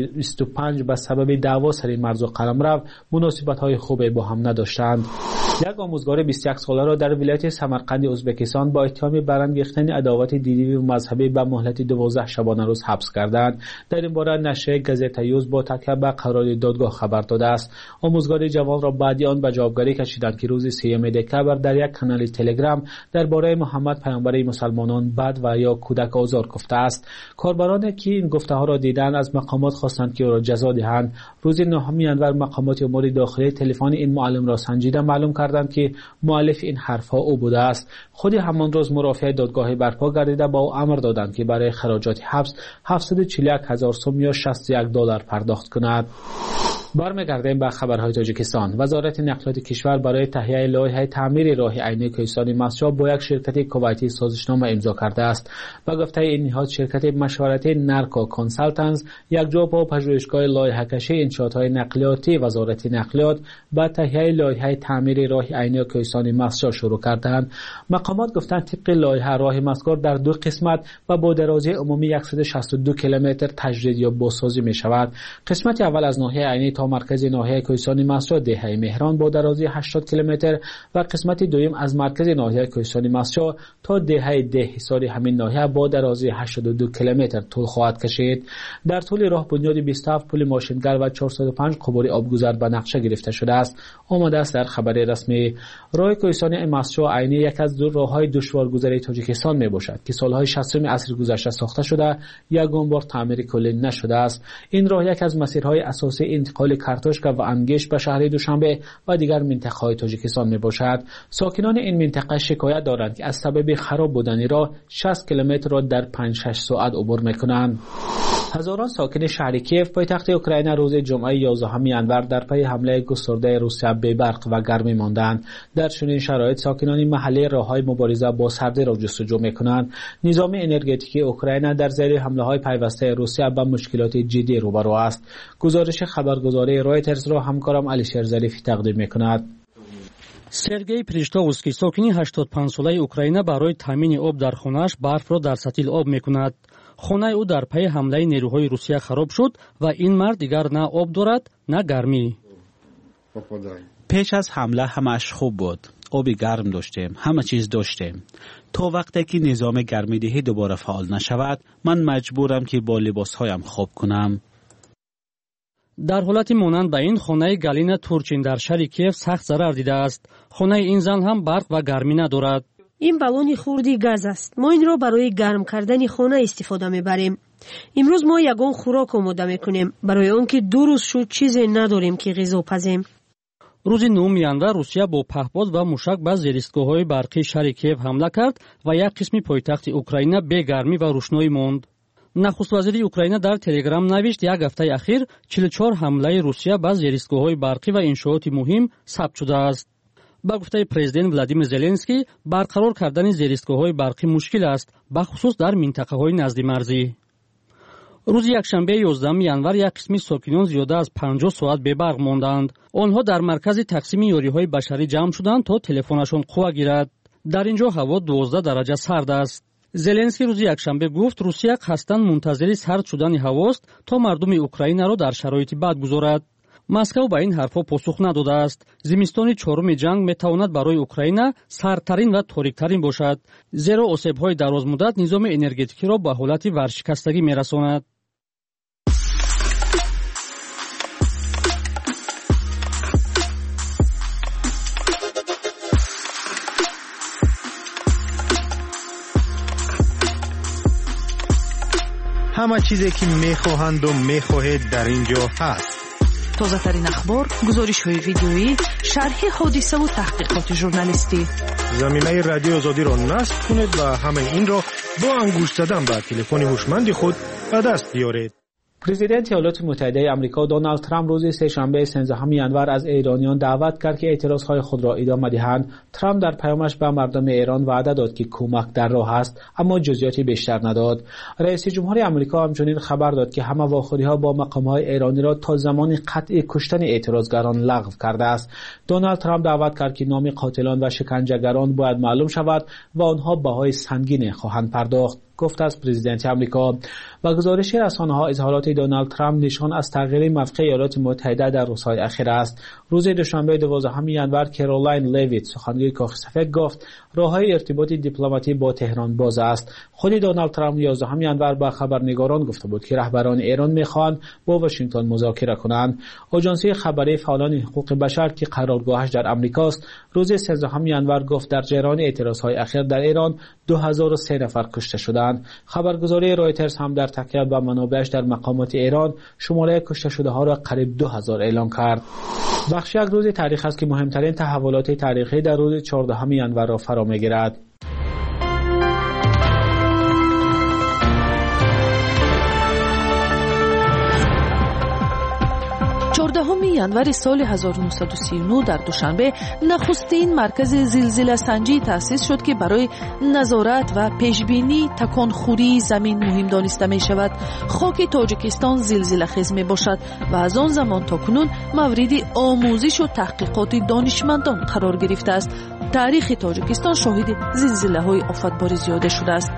2025 به سبب دعوا مرز و قلمرو مناسبت‌های خوبی با هم نداشتند. یک آموزگار 21 ساله را در ولایت سمرقند ازبکستان با اتهام برانگیختن عداوت دینی و مذهبی به مهلت 12 شبانه روز حبس کردند. در این باره نشریه گزیت یوز با تکیه به قرار دادگاه خبر داده است. آموزگار جوان را بعد آن به جوابگری کشیدند که روز 3 دکتر در یک کانال تلگرام درباره محمد پیامبر مسلمانان بد و یا کودک آزار گفته است. کاربرانی که این گفته‌ها را دیدند از مقامات خواستند که او را جزا دهند. روز 9 ینور مقامات امور داخلی تلفن این معلم را سنجیده معلوم کردند که مؤلف این حرفها او بوده است. خود همان روز مرافع دادگاه برپا گردیده با او امر دادند که برای خراجات حبس 741,000 سوم یا $61 پرداخت کند. برمیگردیم به خبرهای تاجیکستان. وزارت نقلیات کشور برای تهیه لایحه تعمیر راه عینی کوهستان مسجد با یک شرکت کویتی سازشنامه امضا کرده است. با گفته این نهاد شرکت مشورتی نرکو کنسالتنس یک جا با پژوهشگاه لایحه کشی انشاءات‌های نقلیاتی وزارت نقلیات با تهیه لایحه تعمیر راه عینی کوهستان مسجد شروع کردند. مقامات گفتند طبق لایحه راه مذکور در 2 قسمت و با درازی عمومی 162 کیلومتر تجدید یا بازسازی می شود. قسمت اول از ناحیه عینی تا مرکز ناحیه کوهستان مسجد دهه مهران با درازی 80 کیلومتر و قسمت دوم از مرکز ناحیه کوهستان مسجد تا دهه دهیساری همین ناحیه با درازی 82 کیلومتر طول خواهد کشید. در طول راه بنیاد 27 پل ماشینگر و 405 قبور آبگذر به نقشه گرفته شده است. آمده است در خبر رسمی. راه کوهستان مسجد عینی یک از راههای دشوارگذری تاجیکستان میباشد که سالهای 60 عصر گذشته ساخته شده یگان بار تعمیر کلی نشده است. این راه یک از مسیرهای اساسی انتقال کارتوشکا و انگشت به شهر دوشنبه و دیگر منطقه‌های تاجیکستان میباشد. ساکنان این منطقه شکایت دارند که از سبب خراب بودن راه 60 کیلومتر را در 5-6 ساعت عبور میکنند. هزاران ساکن شهر کیف پایتخت اوکراین روز جمعه 11 ینور در پی حمله گسترده روسیه به برق و گرمی ماندند. در چنین شرایط ساکنان محلی راههای مبارزه با سردی را جستجو میکنند. نظام انرژتیکی اوکراین در زیر حمله‌های پیوسته روسیه با مشکلات جدی روبرو است. گزارش خبرگزاری رایترز را همکارم علیشیر ظریفی تقدیم میکند. сергей приштовский сокини 85-солаи украина барои таъмини об дар хонааш барфро дар сатил об мекунад. хонаи ӯ дар пайи ҳамлаи нерӯҳои русия хароб шуд ва ин мард дигар на об дорад на гармӣ. پیش از حمله همش خوب بود. آبی گرم داشتیم، همه چیز داشتیم. تا وقتی که نظام گرمیدهی دوباره فعال نشود، من مجبورم که با لباسهایم خوب کنم. در حالت مانند به این خانه گالینا تورچین در شهر کیف سخت ضرر دیده است. خانه این زن هم برق و گرمی ندارد. این بالون خوردی گاز است. ما این را برای گرم کردن خانه استفاده میبریم. امروز ما یگان خوراک آماده میکنیم برای آنکه 2 روز شد چیزی نداریم که غذا پزیم. روز 9 январ русия бо паҳбод ва мушак ба зеристгоҳҳои барқии шаҳри Киев ҳамла кард ва як қисми пойтахти Украина бе гармӣ ва рӯшноӣ монд. нахуствазири Украина дар телеграм навишт, як ҳафтаи ахир 44 ҳамлаи русия ба зеристгоҳҳои барқӣ ва иншооти муҳим сабт шудааст. ба гуфтаи президент Владимир Зеленский, барқарор кардани зеристгоҳҳои барқӣ мушкил аст, бахусус дар минтақаҳои назди марзӣ. рӯзи якшанбе 11 январ як қисми сокинон зиёда аз 50 соат бебарқ монданд. онҳо дар маркази тақсими ёриҳои башарӣ ҷамъ шуданд то телефонашон қувва гирад. дар ин ҷо ҳаво 12 дараҷа сард аст. зеленский рӯзи якшанбе гуфт, русия қасдан мунтазири сард шудани ҳавост то мардуми украинаро дар шароити бад гузорад. москав ба ин ҳарфҳо посух надодааст. зимистони 4-уми ҷанг метавонад барои Украина сардтарин ва ториктарин бошад, зеро осебҳои дарозмуддат низоми энергетикиро ба ҳолати варшикастагӣ мерасонад. همه چیزی که میخواهند و میخواهید در اینجا هست. تازه‌ترین اخبار، گزارش‌های ویدیویی، شرح حادثه و تحقیقات ژورنالیستی. زمینه رادیو آزادی را نصب کنید و همه این را با انگشت زدن به تلفن هوشمند خود به دست بیارید. پرزیدنت ایالات متحده آمریکا دونالد ترامپ روز سه‌شنبه 13 ینور از ایرانیان دعوت کرد که اعتراضهای خود را ادامه دهند. ترامپ در پیامش به مردم ایران وعده داد که کمک در راه است، اما جزئیاتی بیشتر نداد. رئیس جمهور آمریکا همچنین خبر داد که همه واخوری‌ها با مقام‌های ایرانی را تا زمان قطعی کشتن اعتراضگران لغو کرده است. دونالد ترامپ دعوت کرد که نام قاتلان و شکنجهگران باید معلوم شود و آنها بهای سنگین خواهند پرداخت، گفت از پرزیدنت آمریکا. با گزارش رسانه‌ها اظهارات دونالد ترامپ نشان از تغییر موقع ایالات متحده در روزهای اخیر است. روز دوشنبه 12 ینور کارولین لیویت سخنگوی کاخ سفید گفت راههای ارتباط دیپلماتی با تهران باز است. خود دونالد ترامپ 11 ینور با خبرنگاران گفته بود که رهبران ایران می‌خواهند با واشنگتن مذاکره کنند. آژانسی خبری فعالان حقوق بشر که قرارگاهش در آمریکاست روز 13 ینور گفت در جریان اعتراضهای اخیر در ایران 2003 نفر کشته شدند. خبرگزاری رایترز هم در تکیه به منابعش در مقامات ایران شماره کشته شده ها را قریب 2000 اعلام کرد. بخش یک روز تاریخ است که مهمترین تحولات تاریخی در روز 14 ینور را فرا می‌گیرد. 14 январи соли 1939 дар душанбе нахустин маркази зилзиласанҷӣ таъсис шуд ки барои назорат ва пешбинии таконхӯрии замин муҳим дониста мешавад. хоки тоҷикистон зилзилахез мебошад ва аз он замон то кунун мавриди омӯзишу таҳқиқоти донишмандон қарор гирифтааст. таърихи тоҷикистон шоҳиди зилзилаҳои офатбори зиёде шудааст.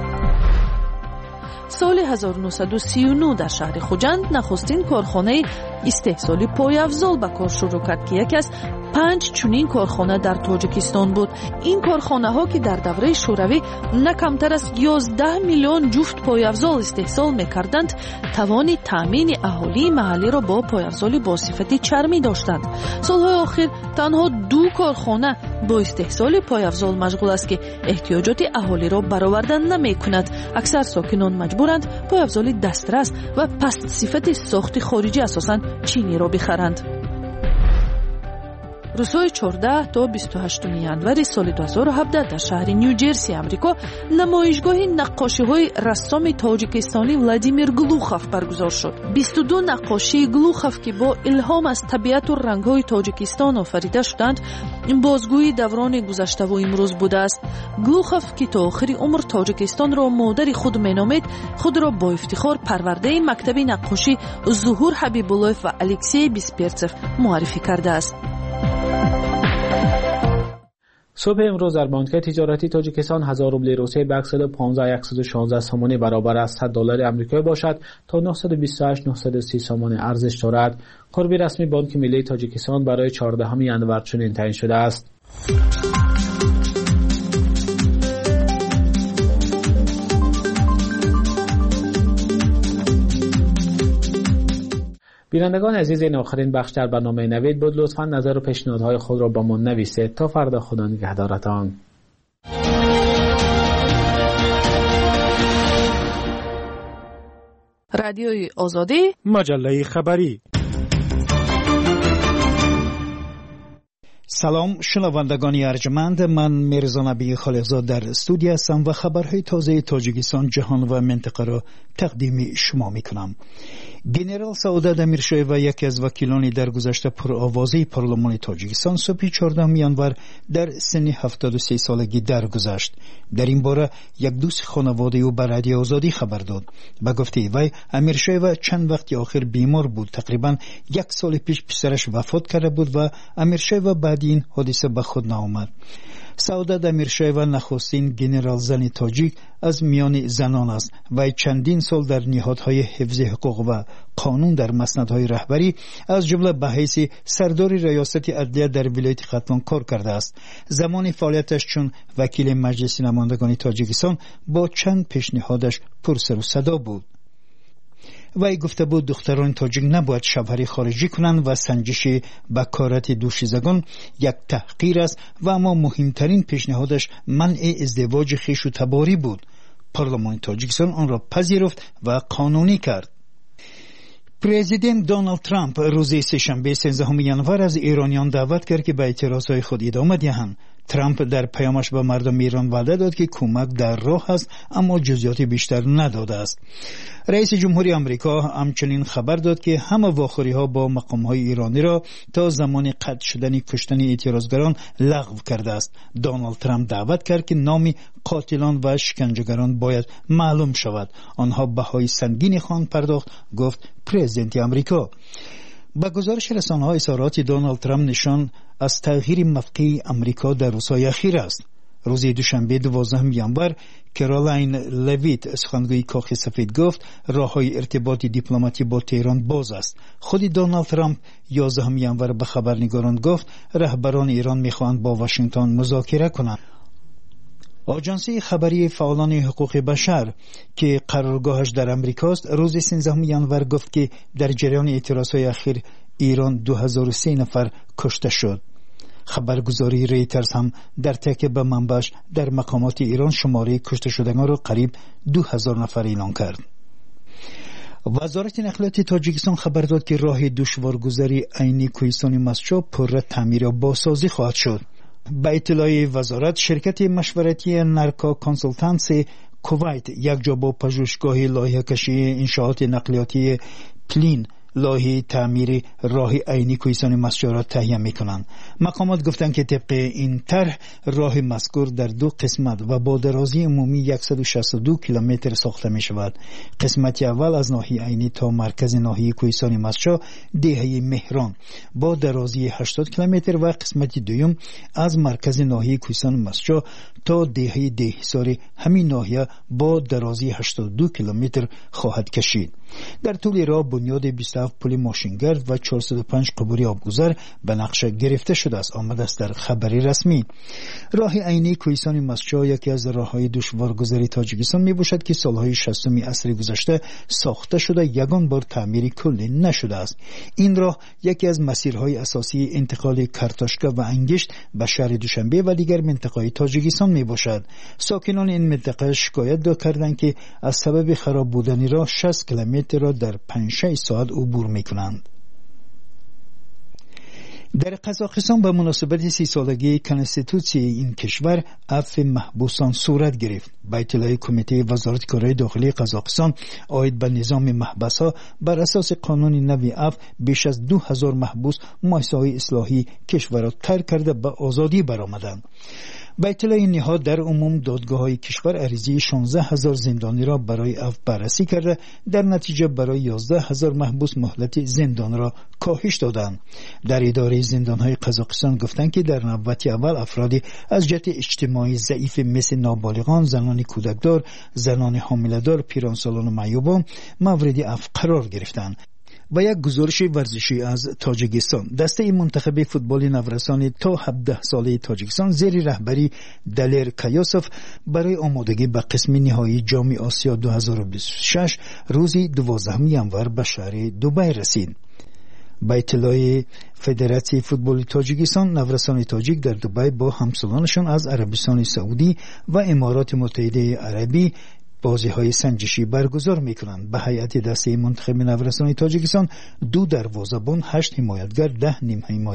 соли 1939 дар шаҳри хуҷанд нахустин корхонаи истеҳсоли пойафзол ба кор шурӯъ кард ки яке аз 5 чунин корхона дар тоҷикистон буд. ин корхонаҳо ки дар давраи шӯравӣ на камтар аз 11 миллион ҷуфт пойафзол истеҳсол мекарданд, тавони таъмини аҳолии маҳаллиро бо пойафзоли босифати чармӣ доштанд. солҳои охир танҳо 2 корхона бо истеҳсоли пойафзол машғул аст ки эҳтиёҷоти аҳолиро бароварда намекунад. аксар сокинон маҷбуранд пойафзоли дастрас ва пастсифати сохти хориҷӣ асосан чиниро бихаранд. рӯзҳои 14 то 28 январи соли 2017 дар шаҳри нью-ҷерси амрико намоишгоҳи наққошиҳои рассоми тоҷикистони Владимир Глухов баргузор шуд. 22 наққошии Глухов ки бо илҳом аз табиату рангҳои Тоҷикистон офарида шуданд, бозгӯи даврони гузаштаву имрӯз будааст. Глухов ки то охири умр Тоҷикистонро модари худ меномед, худро бо ифтихор парвардаи мактаби наққошӣ Зуҳур Ҳабибуллоев ва Алексей Бесперцев муаррифӣ кардааст. صبح امروز در بانک تجارتی تاجیکستان 1000 روبل روسیه به 115,116 سومانی برابر است $100 آمریکایی باشد تا 928,930 سومانی ارزش دارد. قربی رسمی بانک ملی تاجیکستان برای 14 ینور چنین تعیین شده است. بینندگان عزیز، این آخرین بخش در برنامه نوید بود. لطفاً نظر و پیشنهادهای خود را با ما نویسید. تا فردا، خدا نگهدارتان. رادیوی آزادی، مجله خبری. سلام شنوندگان ارجمند، من میرزا نبی خالقزاد در استودیو هستم و خبرهای تازه تاجیکستان، جهان و منطقه را تقدیم شما میکنم. گنرال سعودت امیرشاهی و یکی از وکیلان درگذشته پرآوازه پارلمان تاجیکستان صبح 14 ینور در سن 73 سالگی درگذشت. در این باره یک دوست خانواده او به رادیو آزادی خبر داد. به گفته وی امیرشاهی و چند وقت آخر بیمار بود. تقریبا 1 سال پیش پسرش وفات کرده بود و امیرشاهی و بعد این حادثه به خود نآمد. سعودت امیرشاهی و نخستین گنرال زن تاجیک از میان زنان است و چندین سال در نهادهای حفظ حقوق و قانون در مسندهای رهبری از جمله به حیث سردار ریاست عدلیه در ولایت ختلان کار کرده است. زمان فعالیتش چون وکیل مجلس نمایندگان تاجیکستان با چند پیشنهادش پر سر و صدا بود. وی گفته بود دختران تاجیک نباید شوهری خارجی کنند و سنجش بکارت دوشیزگان یک تحقیر است و اما مهمترین پیشنهادش منع ازدواج خویش و تباری بود. پارلمان تاجیکستان آن را پذیرفت و قانونی کرد. پرزیدنت دونالد ترامپ روز سه‌شنبه 13 ینور از ایرانیان دعوت کرد که به اعتراضهای خود ادامه دهند. ترامپ در پیامش به مردم ایران وعده داد که کمک در راه است، اما جزئیات بیشتر نداده است. رئیس جمهوری آمریکا همچنین خبر داد که همه واخوری‌ها با مقام‌های ایرانی را تا زمان قطع شدن کشتن اعتراضگران لغو کرده است. دونالد ترامپ دعوت کرد که نام قاتلان و شکنجهگران باید معلوم شود. آنها بهای سنگینی خواهند پرداخت، گفت پرزیدنت آمریکا. با گزارش رسانه‌ها اظهارات دونالد ترامپ نشان از تغییر موقع آمریکا در روزهای اخیر است. روز دوشنبه 12 ینور کارولین لویت سخنگوی کاخ سفید گفت راه‌های ارتباط دیپلماتی با تهران باز است. خود دونالد ترامپ 11 ینور به خبرنگاران گفت رهبران ایران می‌خواهند با واشنگتن مذاکره کنند. آژانس خبری فعالان حقوق بشر که قرارگاهش در امریکاست روز 13 ینور گفت که در جریان اعتراضهای اخیر ایران 2003 نفر کشته شد. خبرگزاری ریترز هم در تکیه به منبعش در مقامات ایران شماره کشته شدگان را قریب 2000 نفر اعلام کرد. وزارت نقلیات تاجیکستان خبر داد که راه دشوارگذری عینی کوهستان مسجو پر تعمیر و بازسازی خواهد شد. به اطلاع وزارت شرکت مشورتی نرکا کانسلتنسی کویت یک جا با پژوهشگاه لایحه کشی انشاءات نقلیاتی پلین لایحه تعمیر راه عینی کوهستان مسجو را تهیه می‌کنند. مقامات گفتند که طبق این طرح راه مذکور در 2 قسمت و با درازی عمومی 162 کیلومتر ساخته می‌شود. قسمت اول از ناحیه عینی تا مرکز ناحیه کوهستان مسجو دهه مهران با درازی 80 کیلومتر و قسمت دوم از مرکز ناحیه کوهستان مسجو تا دهه دهسار همین ناحیه با درازی 82 کیلومتر خواهد کشید. در طول راه بنیاد 27 پل ماشینگرد و 405 قبوری آبگذر به نقشه گرفته شده است، آمده است در خبری رسمی. راه عینی کوهستان مسجو یکی از راههای دشوارگذری تاجیکستان می باشد که سالهای 60 عصر گذشته ساخته شده یگان بار تعمیری کلی نشده است. این راه یکی از مسیرهای اساسی انتقال کارتاشکا و انگشت به شهر دوشنبه و دیگر منطقه‌های تاجیکستان می باشد. ساکنان این منطقه شکایت کردند که از سبب خراب بودن راه 60 کیلومتر را در 5-6 ساعت عبور می‌کنند. در قزاقستان به مناسبت 30 سالگی کنستیتوسی این کشور عفو محبوسان صورت گرفت. به اطلاع کمیته وزارت کارهای داخلی قزاقستان عاید به نظام محبس‌ها بر اساس قانون نوی عفو بیش از 2000 محبوس مؤسسه‌های اصلاحی کشور را ترک کرده به آزادی برآمدند. به اطلاع این نهاد در عموم دادگاه‌های کشور عریضه 16000 زندانی را برای عفو بررسی کرده، در نتیجه برای 11000 محبوس مهلت زندان را کاهش دادند. در اداره زندان‌های قزاقستان گفتند که در نوبت اول افرادی از جهت اجتماعی ضعیف مثل نابالغان، زنان کودکدار، زنان حامله‌دار، پیرانسالان و معیوبان مورد عفو قرار گرفتند. و یک گزارش ورزشی از تاجیکستان، دسته منتخب فوتبال نورسان تا 17 ساله تاجیکستان زیر رهبری دلیر کایاسوف برای آمادگی به قسم نهایی جام آسیا 2026 روز 12 ژانویه به شهر دبی رسید. با اطلاع فدراسیون فوتبال تاجیکستان، نورسان تاجیک در دبی با همسالانشان از عربستان سعودی و امارات متحده عربی بازی‌های سنجشی برگزار می‌کنند. به هیئت دسته منتخب نورسان تاجیکستان 2 دروازه‌بان، 8 حمایتگر، 10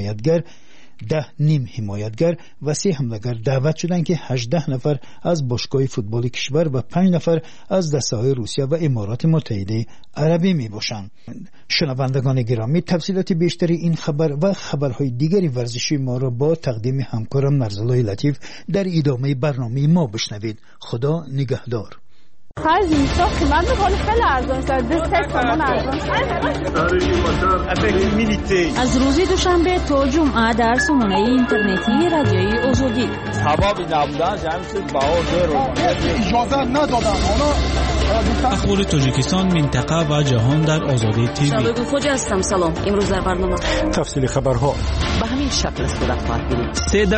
نیم حمایتگر و 3 حمله‌گر دعوت شدند که 18 نفر از باشگاه فوتبال کشور و 5 نفر از دسته‌های روسیه و امارات متحده عربی میباشند. شنوندگان گرامی، تفصیلات بیشتری این خبر و خبرهای دیگری ورزشی ما را با تقدیم همکارم نرزالای لطیف در ادامه برنامه ما بشنوید. خدا نگهدار. خرج اینجا قیمت می‌کنه خیلی ارزان است. 2 تومان ارزان. از روز دوشنبه تا جمعه در سامانه اینترنتی رادیوی آزادی. سبب نبودن جمعیت باور اجازه ندادن. اخبار تاجیکستان، منطقه و جهان در آزادی تیوی. شباب خوج هستم. سلام. امروز در برنامه تفصیل خبرها به همین شکل است در خواهد بینید.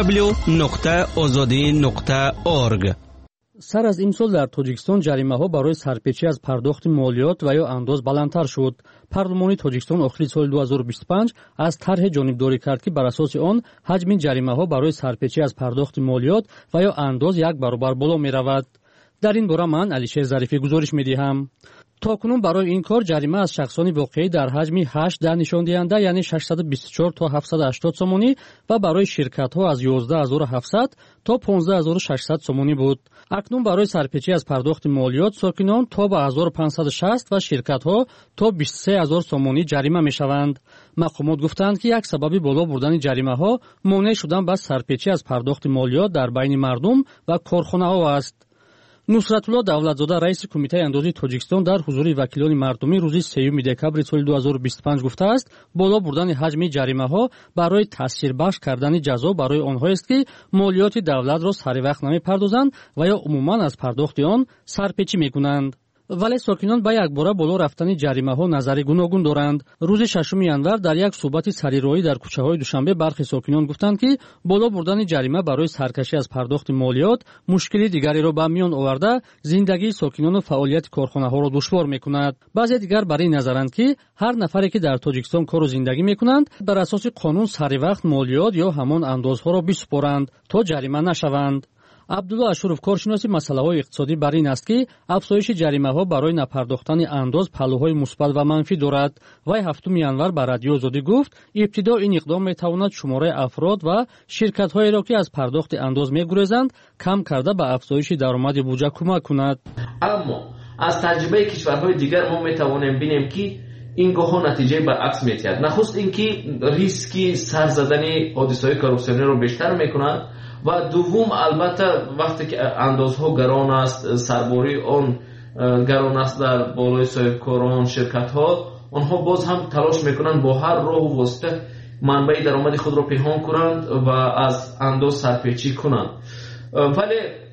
www.azadi.org. سر از امسال در تاجیکستان جریمه‌ها برای سرپیچی از پرداخت مالیات و یا انداز بلندتر شد. پارلمانی تاجیکستان آخر سال 2025 از طرح جانبداری کرد که بر اساس آن حجم جریمه‌ها برای سرپیچی از پرداخت مالیات و یا انداز 1 برابر بالا می‌رود. در این باره من علیشیر ظریفی گزارش می‌دهم. تاکنون برای این کار جریمه از شخصانی واقعی در حجم 8 در نشان دهنده یعنی 624 تا 780 سومونی و برای شرکت‌ها از 11700 تا 15600 سومونی بود. اکنون برای سرپیچی از پرداخت مالیات ساکنان تا به 1560 و شرکت‌ها تا 23000 سومونی جریمه می‌شوند. مقامات گفتند که یک سبب بالا بردن جریمه‌ها مانع شدن به سرپیچی از پرداخت مالیات در بین مردم و کارخانه‌ها است. نصرت الله دولتزاده رئیس کمیته اندازی تاجیکستان در حضور وکیلان مردمی روز 3 دکمبر سال 2025 گفته است بالا بردن حجم جریمه‌ها برای تاثیربخش کردن جزا برای آنها است که مالیات دولت را سر وقت نمی‌پردازند و یا عموماً از پرداخت آن سرپیچی می‌کنند. ولی ساکنان با یک باره بالا رفتن جریمه‌ها نظر گوناگون دارند. روز 6 ژانویه در یک صحبت سریراهی در کوچه‌های دوشنبه برخی ساکنان گفتند که بالا بردن جریمه برای سرکشی از پرداخت مالیات مشکل دیگری را به میان آورده زندگی ساکنان و فعالیت کارخانه‌ها را دشوار می‌کند. بعضی دیگر برای نظرند که هر نفری که در تاجیکستان کار و زندگی می‌کنند بر اساس قانون سر وقت مالیات یا همان اندازها را بسپارند تا جریمه نشوند. عبدالله اشرف کارشناس مسائل اقتصادی بر این است که افزایش جریمه‌ها برای نپرداختن انداز پهلوهای مثبت و منفی دارد. وی 7 ژانویه بر رادیو آزادی گفت ابتدا این اقدام می‌تواند شماره افراد و شرکت‌هایی را که از پرداخت انداز می‌گریزند کم کرده به افزایش درآمد بودجه کمک کند. اما از تجربه کشورهای دیگر ما می‌توانیم ببینیم که این گاه نتیجه برعکس می‌دهد. نخست اینکه ریسک سر زدن حادثه‌های کروسیونی رو بیشتر می‌کند و دوم البته وقتی که اندازها گران است، سرباری آن گران است در بالای صاحبکاران شرکت‌ها، آنها باز هم تلاش میکنند با هر راه و واسطه منبع درآمد خود را پنهان کنند و از انداز سرپیچی کنند. ولی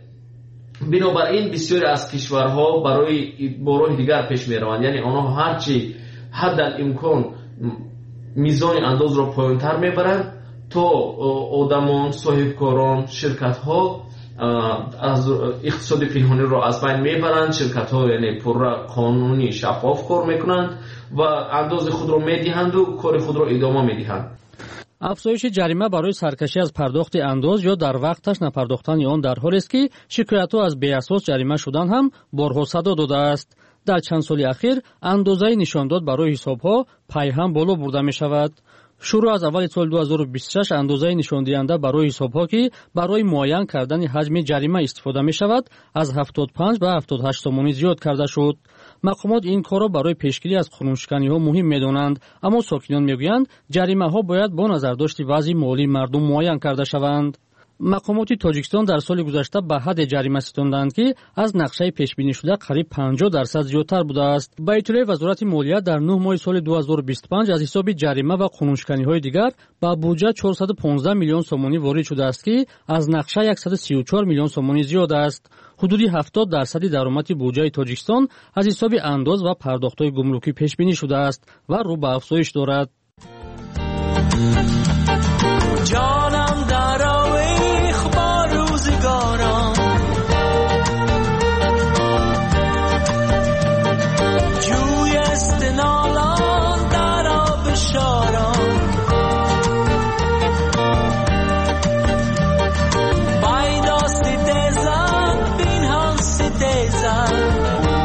بنابراین بسیاری از کشورها برای راه دیگر پیش میروند، یعنی آنها هرچی حد الامکان میزان انداز را پایین‌تر میبرند تا آدمان، صاحبکاران، شرکت‌ها از اقتصاد پنهانی را از بین میبرند. شرکت‌ها یعنی پر قانونی شفاف کار میکنند و انداز خود را میدهند و کار خود را ادامه میدهند. افزایش جریمه برای سرکشی از پرداخت انداز یا در وقتش نپرداختن آن در حالی است که شکایت‌ها از بی‌اساس جریمه شدن هم بارها صدا داده است. در چند سال اخیر اندازه نشانداد برای حساب‌ها پای هم بالا برده می‌شود. شروع از اول سال 2026 اندازه نشان دهنده برای حساب‌ها که برای معین کردن حجم جریمه استفاده می‌شود از 75 به 78 تومانی زیاد کرده شد. مقامات این کار را برای پیشگیری از قانونشکنی‌ها مهم می‌دانند، اما ساکنان می‌گویند جریمه‌ها باید با نظر داشت وضع مالی مردم معین کرده شوند. مقامات تاجیکستان در سال گذشته به حد جریمه ستاندند که از نقشه پیشبینی شده قریب 50% زیادتر بوده است. به اطلاع وزارت مالیه در 9 ماه سال 2025 از حساب جریمه و قانونشکنی‌های دیگر به بودجه 415 میلیون سومانی وارد شده است که از نقشه 134 میلیون سومانی زیاد است. حدودی 70% درآمد بودجه تاجیکستان از حساب انداز و پرداخت‌های گمرکی پیشبینی شده است و رو به افزایش دارد. جانم در آویخ با روزگاران، جوی استنالان در آب شاران، بایداستی دیزن بین هانسی دیزن،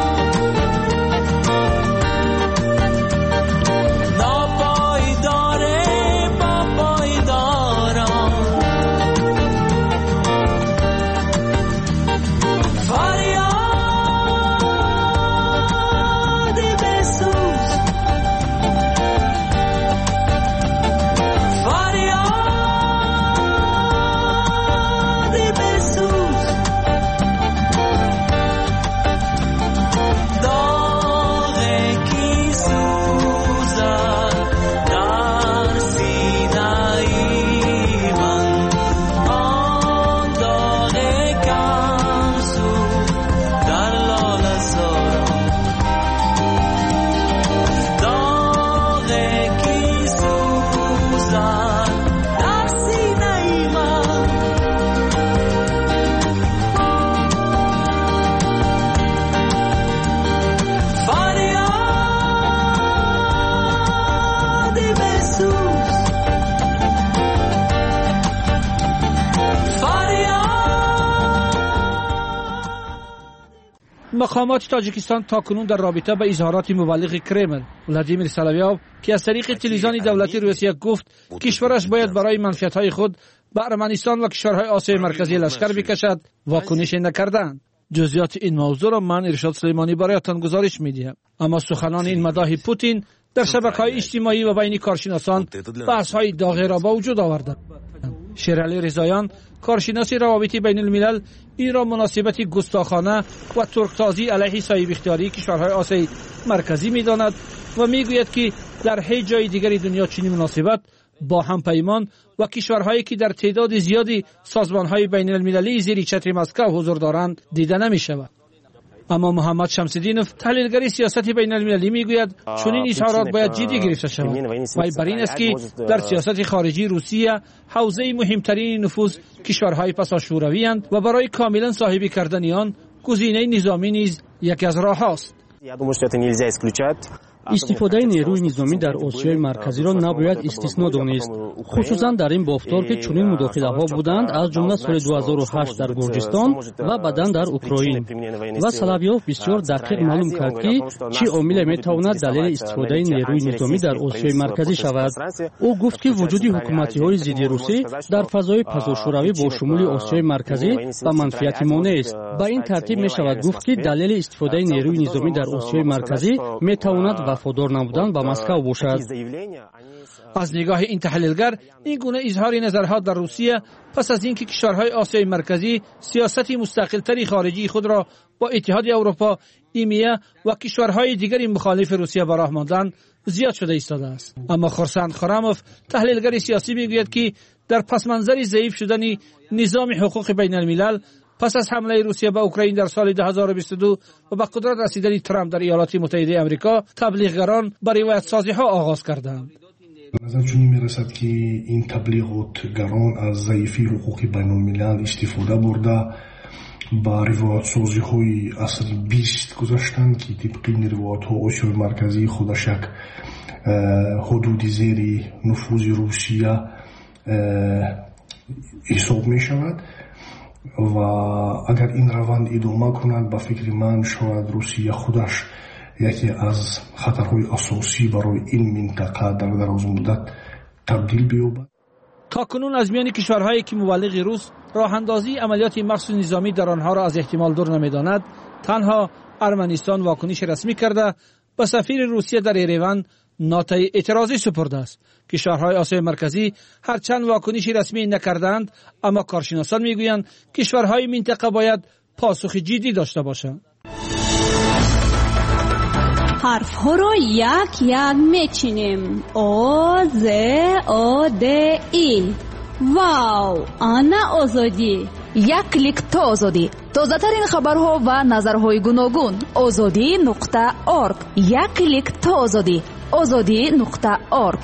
مقامات تاجیکستان تاکنون در رابطه با اظهارات مبلغ کرمل ولادیمیر سولویوف که از طریق تلویزیون دولتی روسیه گفت کشورش باید برای منفعت‌های خود به ارمنستان و کشورهای آسیای مرکزی لشکر بکشد، واکنش نکردند. جزئیات این موضوع را من ارشاد سلیمانی برایتان گزارش می‌دهم. اما سخنان این مداح پوتین در شبکه‌های اجتماعی و بین کارشناسان بحث‌های داغی را به وجود آورد. شیرعلی رضاییان کارشناس روابط بین الملل این را مناسبت گستاخانه و ترکتازی علیه صاحب اختیاری کشورهای آسیای مرکزی می‌داند و می‌گوید که در هیچ جای دیگری دنیا چنین مناسبت با همپیمان و کشورهایی که در تعداد زیادی سازمان‌های بین المللی زیر چتر مسکو حضور دارند دیده نمی‌شود. اما محمد شمس‌الدینوف تحلیلگر سیاست بین المللی میگوید چنین اظهارات باید جدی گرفته شود و بر این است که در سیاست خارجی روسیه حوزه مهمترین نفوذ کشورهای پساشوروی اند و برای کاملا صاحبی کردن آن گزینه نظامی نیز یکی از راه‌هاست. استفاده نیروی نظامی در آسیای مرکزی را نباید استثنا دانست، خصوصا در این بافتار که چنین مداخله‌ها بودند از جمله سال 2008 در گرجستان و بعداً در اوکراین. و سولویوف بسیار دقیق معلوم کرد که چه عامل میتواند دلیل استفاده نیروی نظامی در آسیای مرکزی شود. او گفت که وجود حکومت‌های ضد روسی در فضای پساشوروی با شمول آسیای مرکزی و منفعت ما نیست. با این ترتیب می‌شود گفت که دلیل استفاده نیروی نظامی در آسیای مرکزی میتواند وفادار نبودن به مسکو باشد. از نگاه این تحلیلگر این گونه اظهار نظرها در روسیه پس از اینکه کشورهای آسیای مرکزی سیاستی مستقل‌تری خارجی خود را با اتحاد اروپا، ایمیه و کشورهای دیگری مخالف روسیه به راه ماندند زیاد شده ایستاده است. اما خورسند خراموف تحلیلگر سیاسی میگوید که در پس منظر ضعیف شدن نظام حقوق بین الملل پس از حمله روسیه به اوکراین در سال 2022 و به قدرت رسیدن ترامپ در ایالات متحده آمریکا، تبلیغگران با روایت سازی ها آغاز کردند. نظر چنین میرسد که این تبلیغاتگران از ضعیفی حقوق بین الملل استفاده برده با روایت سازی های اصل 20 گذاشتند که طبق این روایت ها آسیای مرکزی خودش یک حدود زیر نفوذ روسیه حساب می شود و اگر این روند ادامه کند به فکر من شاید روسیه خودش یکی از خطرهای اساسی برای این منطقه در دراز مدت تبدیل بیابد. تاکنون از میان کشورهایی که مبلغ روس راه اندازی عملیات مخصوص نظامی در آنها را از احتمال دور نمی‌داند، تنها ارمنستان واکنش رسمی کرده به سفیر روسیه در ایروان ناتای اعتراضی سپرده است. کشورهای آسیای مرکزی هرچند واکنشی رسمی نکردند، اما کارشناسان میگویند کشورهای منطقه باید پاسخ جدی داشته باشند. حرف ها را یک یک میچینیم. او ز او د ای. واو، آنا آزادی. یک کلیک تا آزادی. تازه ترین خبرها و نظرهای گوناگون. azadi.org. یک کلیک تا آزادی. azadi.org.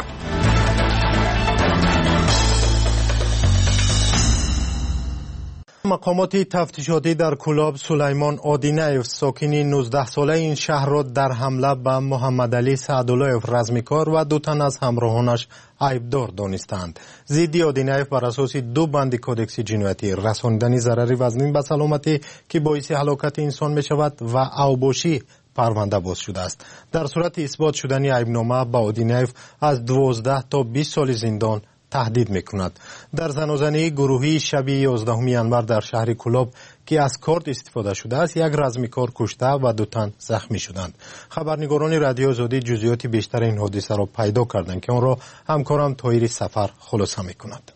مقامات تفتیشاتی در کلاب سلیمان آدینایف ساکن 19 ساله این شهر را در حمله به محمد علی سعداللهیف رزمیکار و 2 تن از همراهانش عیبدار دانستند. ضد آدینایف بر اساس 2 بند کودکس جنایتی رساندن ضرر وزنین به سلامتی که باعث هلاکت انسان می شود و اوباشی پرونده باز شده است. در صورت اثبات شدن عیبنامه به آدینایف از 12 تا 20 سال زندان تهدید میکند. در زنازنی گروهی شب 11 ینور در شهر کلاب که از کارت استفاده شده است، یک رزمیکار کشته و 2 تن زخمی شدند. خبرنگاران رادیو آزادی جزئیات بیشتر این حادثه را پیدا کردند که آن را همکارم طاهر سفر خلاصه میکند.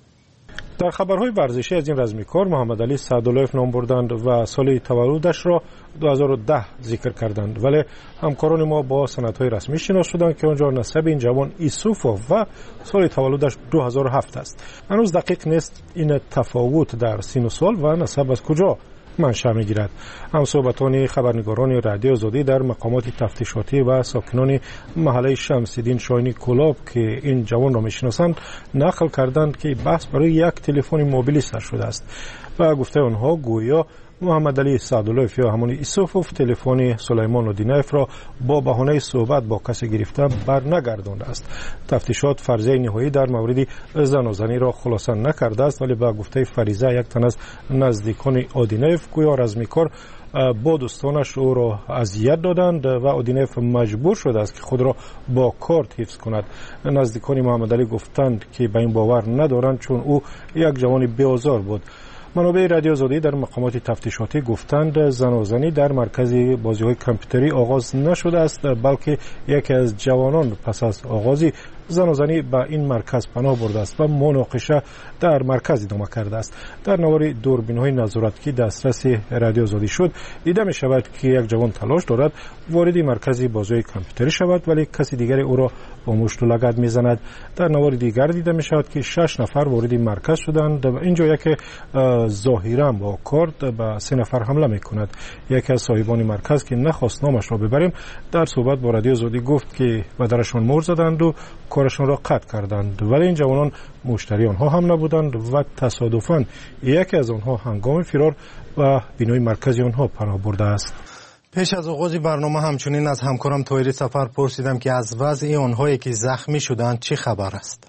در خبرهای ورزشی از این رزمیکار محمد علی سعداللهیف نام بردند و سال تولدش را 2010 ذکر کردند، ولی همکاران ما با سندهای رسمی شناس شدند که آنجا نسب این جوان ایسوفوف و سال تولدش 2007 است. هنوز دقیق نیست این تفاوت در سن و سال و نسب از کجا منشأ میگیرد. همصحبتان خبرنگاران رادیو آزادی در مقامات تفتیشاتی و ساکنان محله شمس‌الدین شاهینی کلاب که این جوان را میشناسند نقل کردند که بحث برای یک تلفن موبیلی سر شده است و گفته آنها گویا محمد علی سعداللهیف یا همون ایسوفوف تلفن سلیمان آدینایف را با بهانه صحبت با کسی گرفته برنگردانده است. تفتیشات فرضیه نهایی در مورد زنازنی را خلاصه نکرده است، ولی با گفته فریضه یک تن از نزدیکان آدینایف گویا رزمیکار با دوستانش او را اذیت دادند و آدینایف مجبور شده است که خود را با کارت حفظ کند. نزدیکان محمد علی گفتند که به این باور ندارند چون او یک جوان بی‌آزار بود. منابع رادیو آزادی در مقامات تفتیشاتی گفتند زنازنی در مرکز بازی‌های کامپیوتری آغاز نشده است، بلکه یکی از جوانان پس از آغازی زنازنی به این مرکز پناه برده است و مناقشه در مرکز ادامه کرده است. در نوار دوربین‌های نظارتی دسترس رادیو آزادی شد دیده می شود که یک جوان تلاش دارد وارد مرکز بازی‌های کامپیوتری شود، ولی کسی دیگری او را با مشت و لگد می‌زند. در نوار دیگر دیده می شود که 6 نفر وارد مرکز شدند و اینجا یک ظاهراً با کارت به 3 نفر حمله می‌کند. یکی از صاحبان مرکز که نخواست نامش را ببریم در صحبت با رادیو آزادی گفت که به درشان مهر زدند و کارشان را قطع کردند، ولی این جوانان مشتری آنها هم نبودند و تصادفاً یکی از آنها هنگام فرار و بینای مرکزی آنها پناه برده است. پیش از آغاز برنامه همچنین از همکارم طاهر سفر پرسیدم که از وضع آنهایی که زخمی شدند چه خبر است.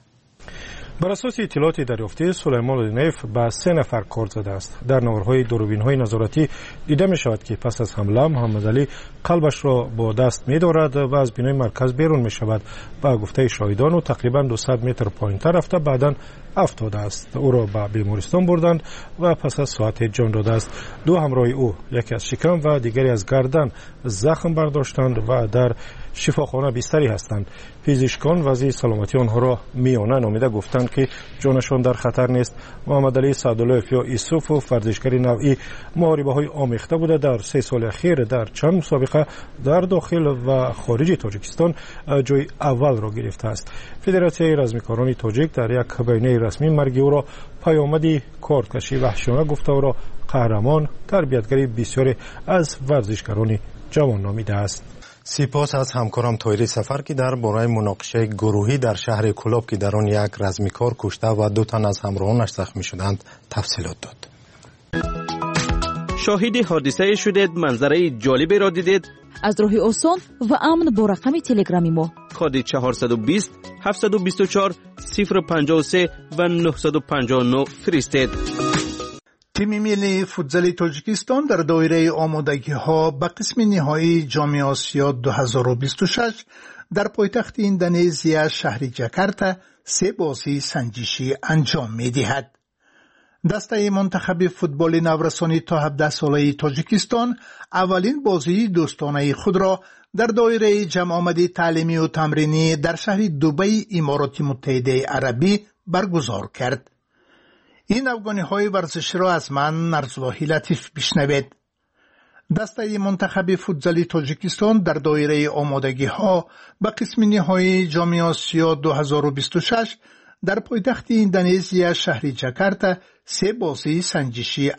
بر اساس اطلاعات دریافتی سلیمان آدینایف به 3 نفر کارت زده است. در نوارهای دوربین‌های نظارتی دیده می شود که پس از حمله محمد علی قلبش را با دست می دارد و از بینای مرکز بیرون می شود. با گفته شاهدان و تقریبا 200 متر پایین‌تر رفته بعداً افتاده است. او را به بیمارستان بردند و پس از ساعت جان داده است. 2 همراه او، یکی از شکم و دیگری از گردن زخم برداشتند و در شفاخانه بستری هستند. پزشکان وضع سلامتی آنها را میانه نامیده گفتند که جانشان در خطر نیست. محمد علی سعداللهیف یا ایسوف ورزشکار نوعی محاربه‌های آمیخته بوده. در 3 سال اخیر در چند مسابقه در داخل و خارج تاجیکستان جای اول را گرفته است. فدراسیون رزمیکاران تاجیک در یک بیانیه رسمی مرگ او را پیامدی کارکشی وحشیانه گفته او را قهرمان تربیتگری بسیاری از ورزشکاران جوان نامیده است. سپاس از همکارم طاهر سفر که در باره مناقشه گروهی در شهر کلاب که در آن یک رزمیکار کشته و 2 تن از همراهانش زخمی شدند تفصیلات داد. شاهد حادثه شدید، منظره جالبی را دیدید؟ از راه آسان و امن با رقم تلگرامی ما کد 420 724 053 و 959 فرستید. تیم ملی فوتبال تاجیکستان در دایره آمادگی‌ها به قسم نهایی جام آسیا 2026 در پایتخت اندونزیا شهر جاکارتا 3 بازی سنجشی انجام می‌دهد. دسته منتخب فوتبال نورسانی تا 17 ساله تاجیکستان اولین بازی دوستانه خود را در دایره جمع آمدی تعلیمی و تمرینی در شهر دبی امارات متحده عربی برگزار کرد. این افغانی‌های ورزشی را از من نرزواهی لطیف بشنوید. دسته منتخب فوتبال تاجیکستان در دایره آمادگی ها به قسم نهایی جام آسیا 2026 در پایتخت اندونزیا شهر جاکارتا 3 بازی سنجشی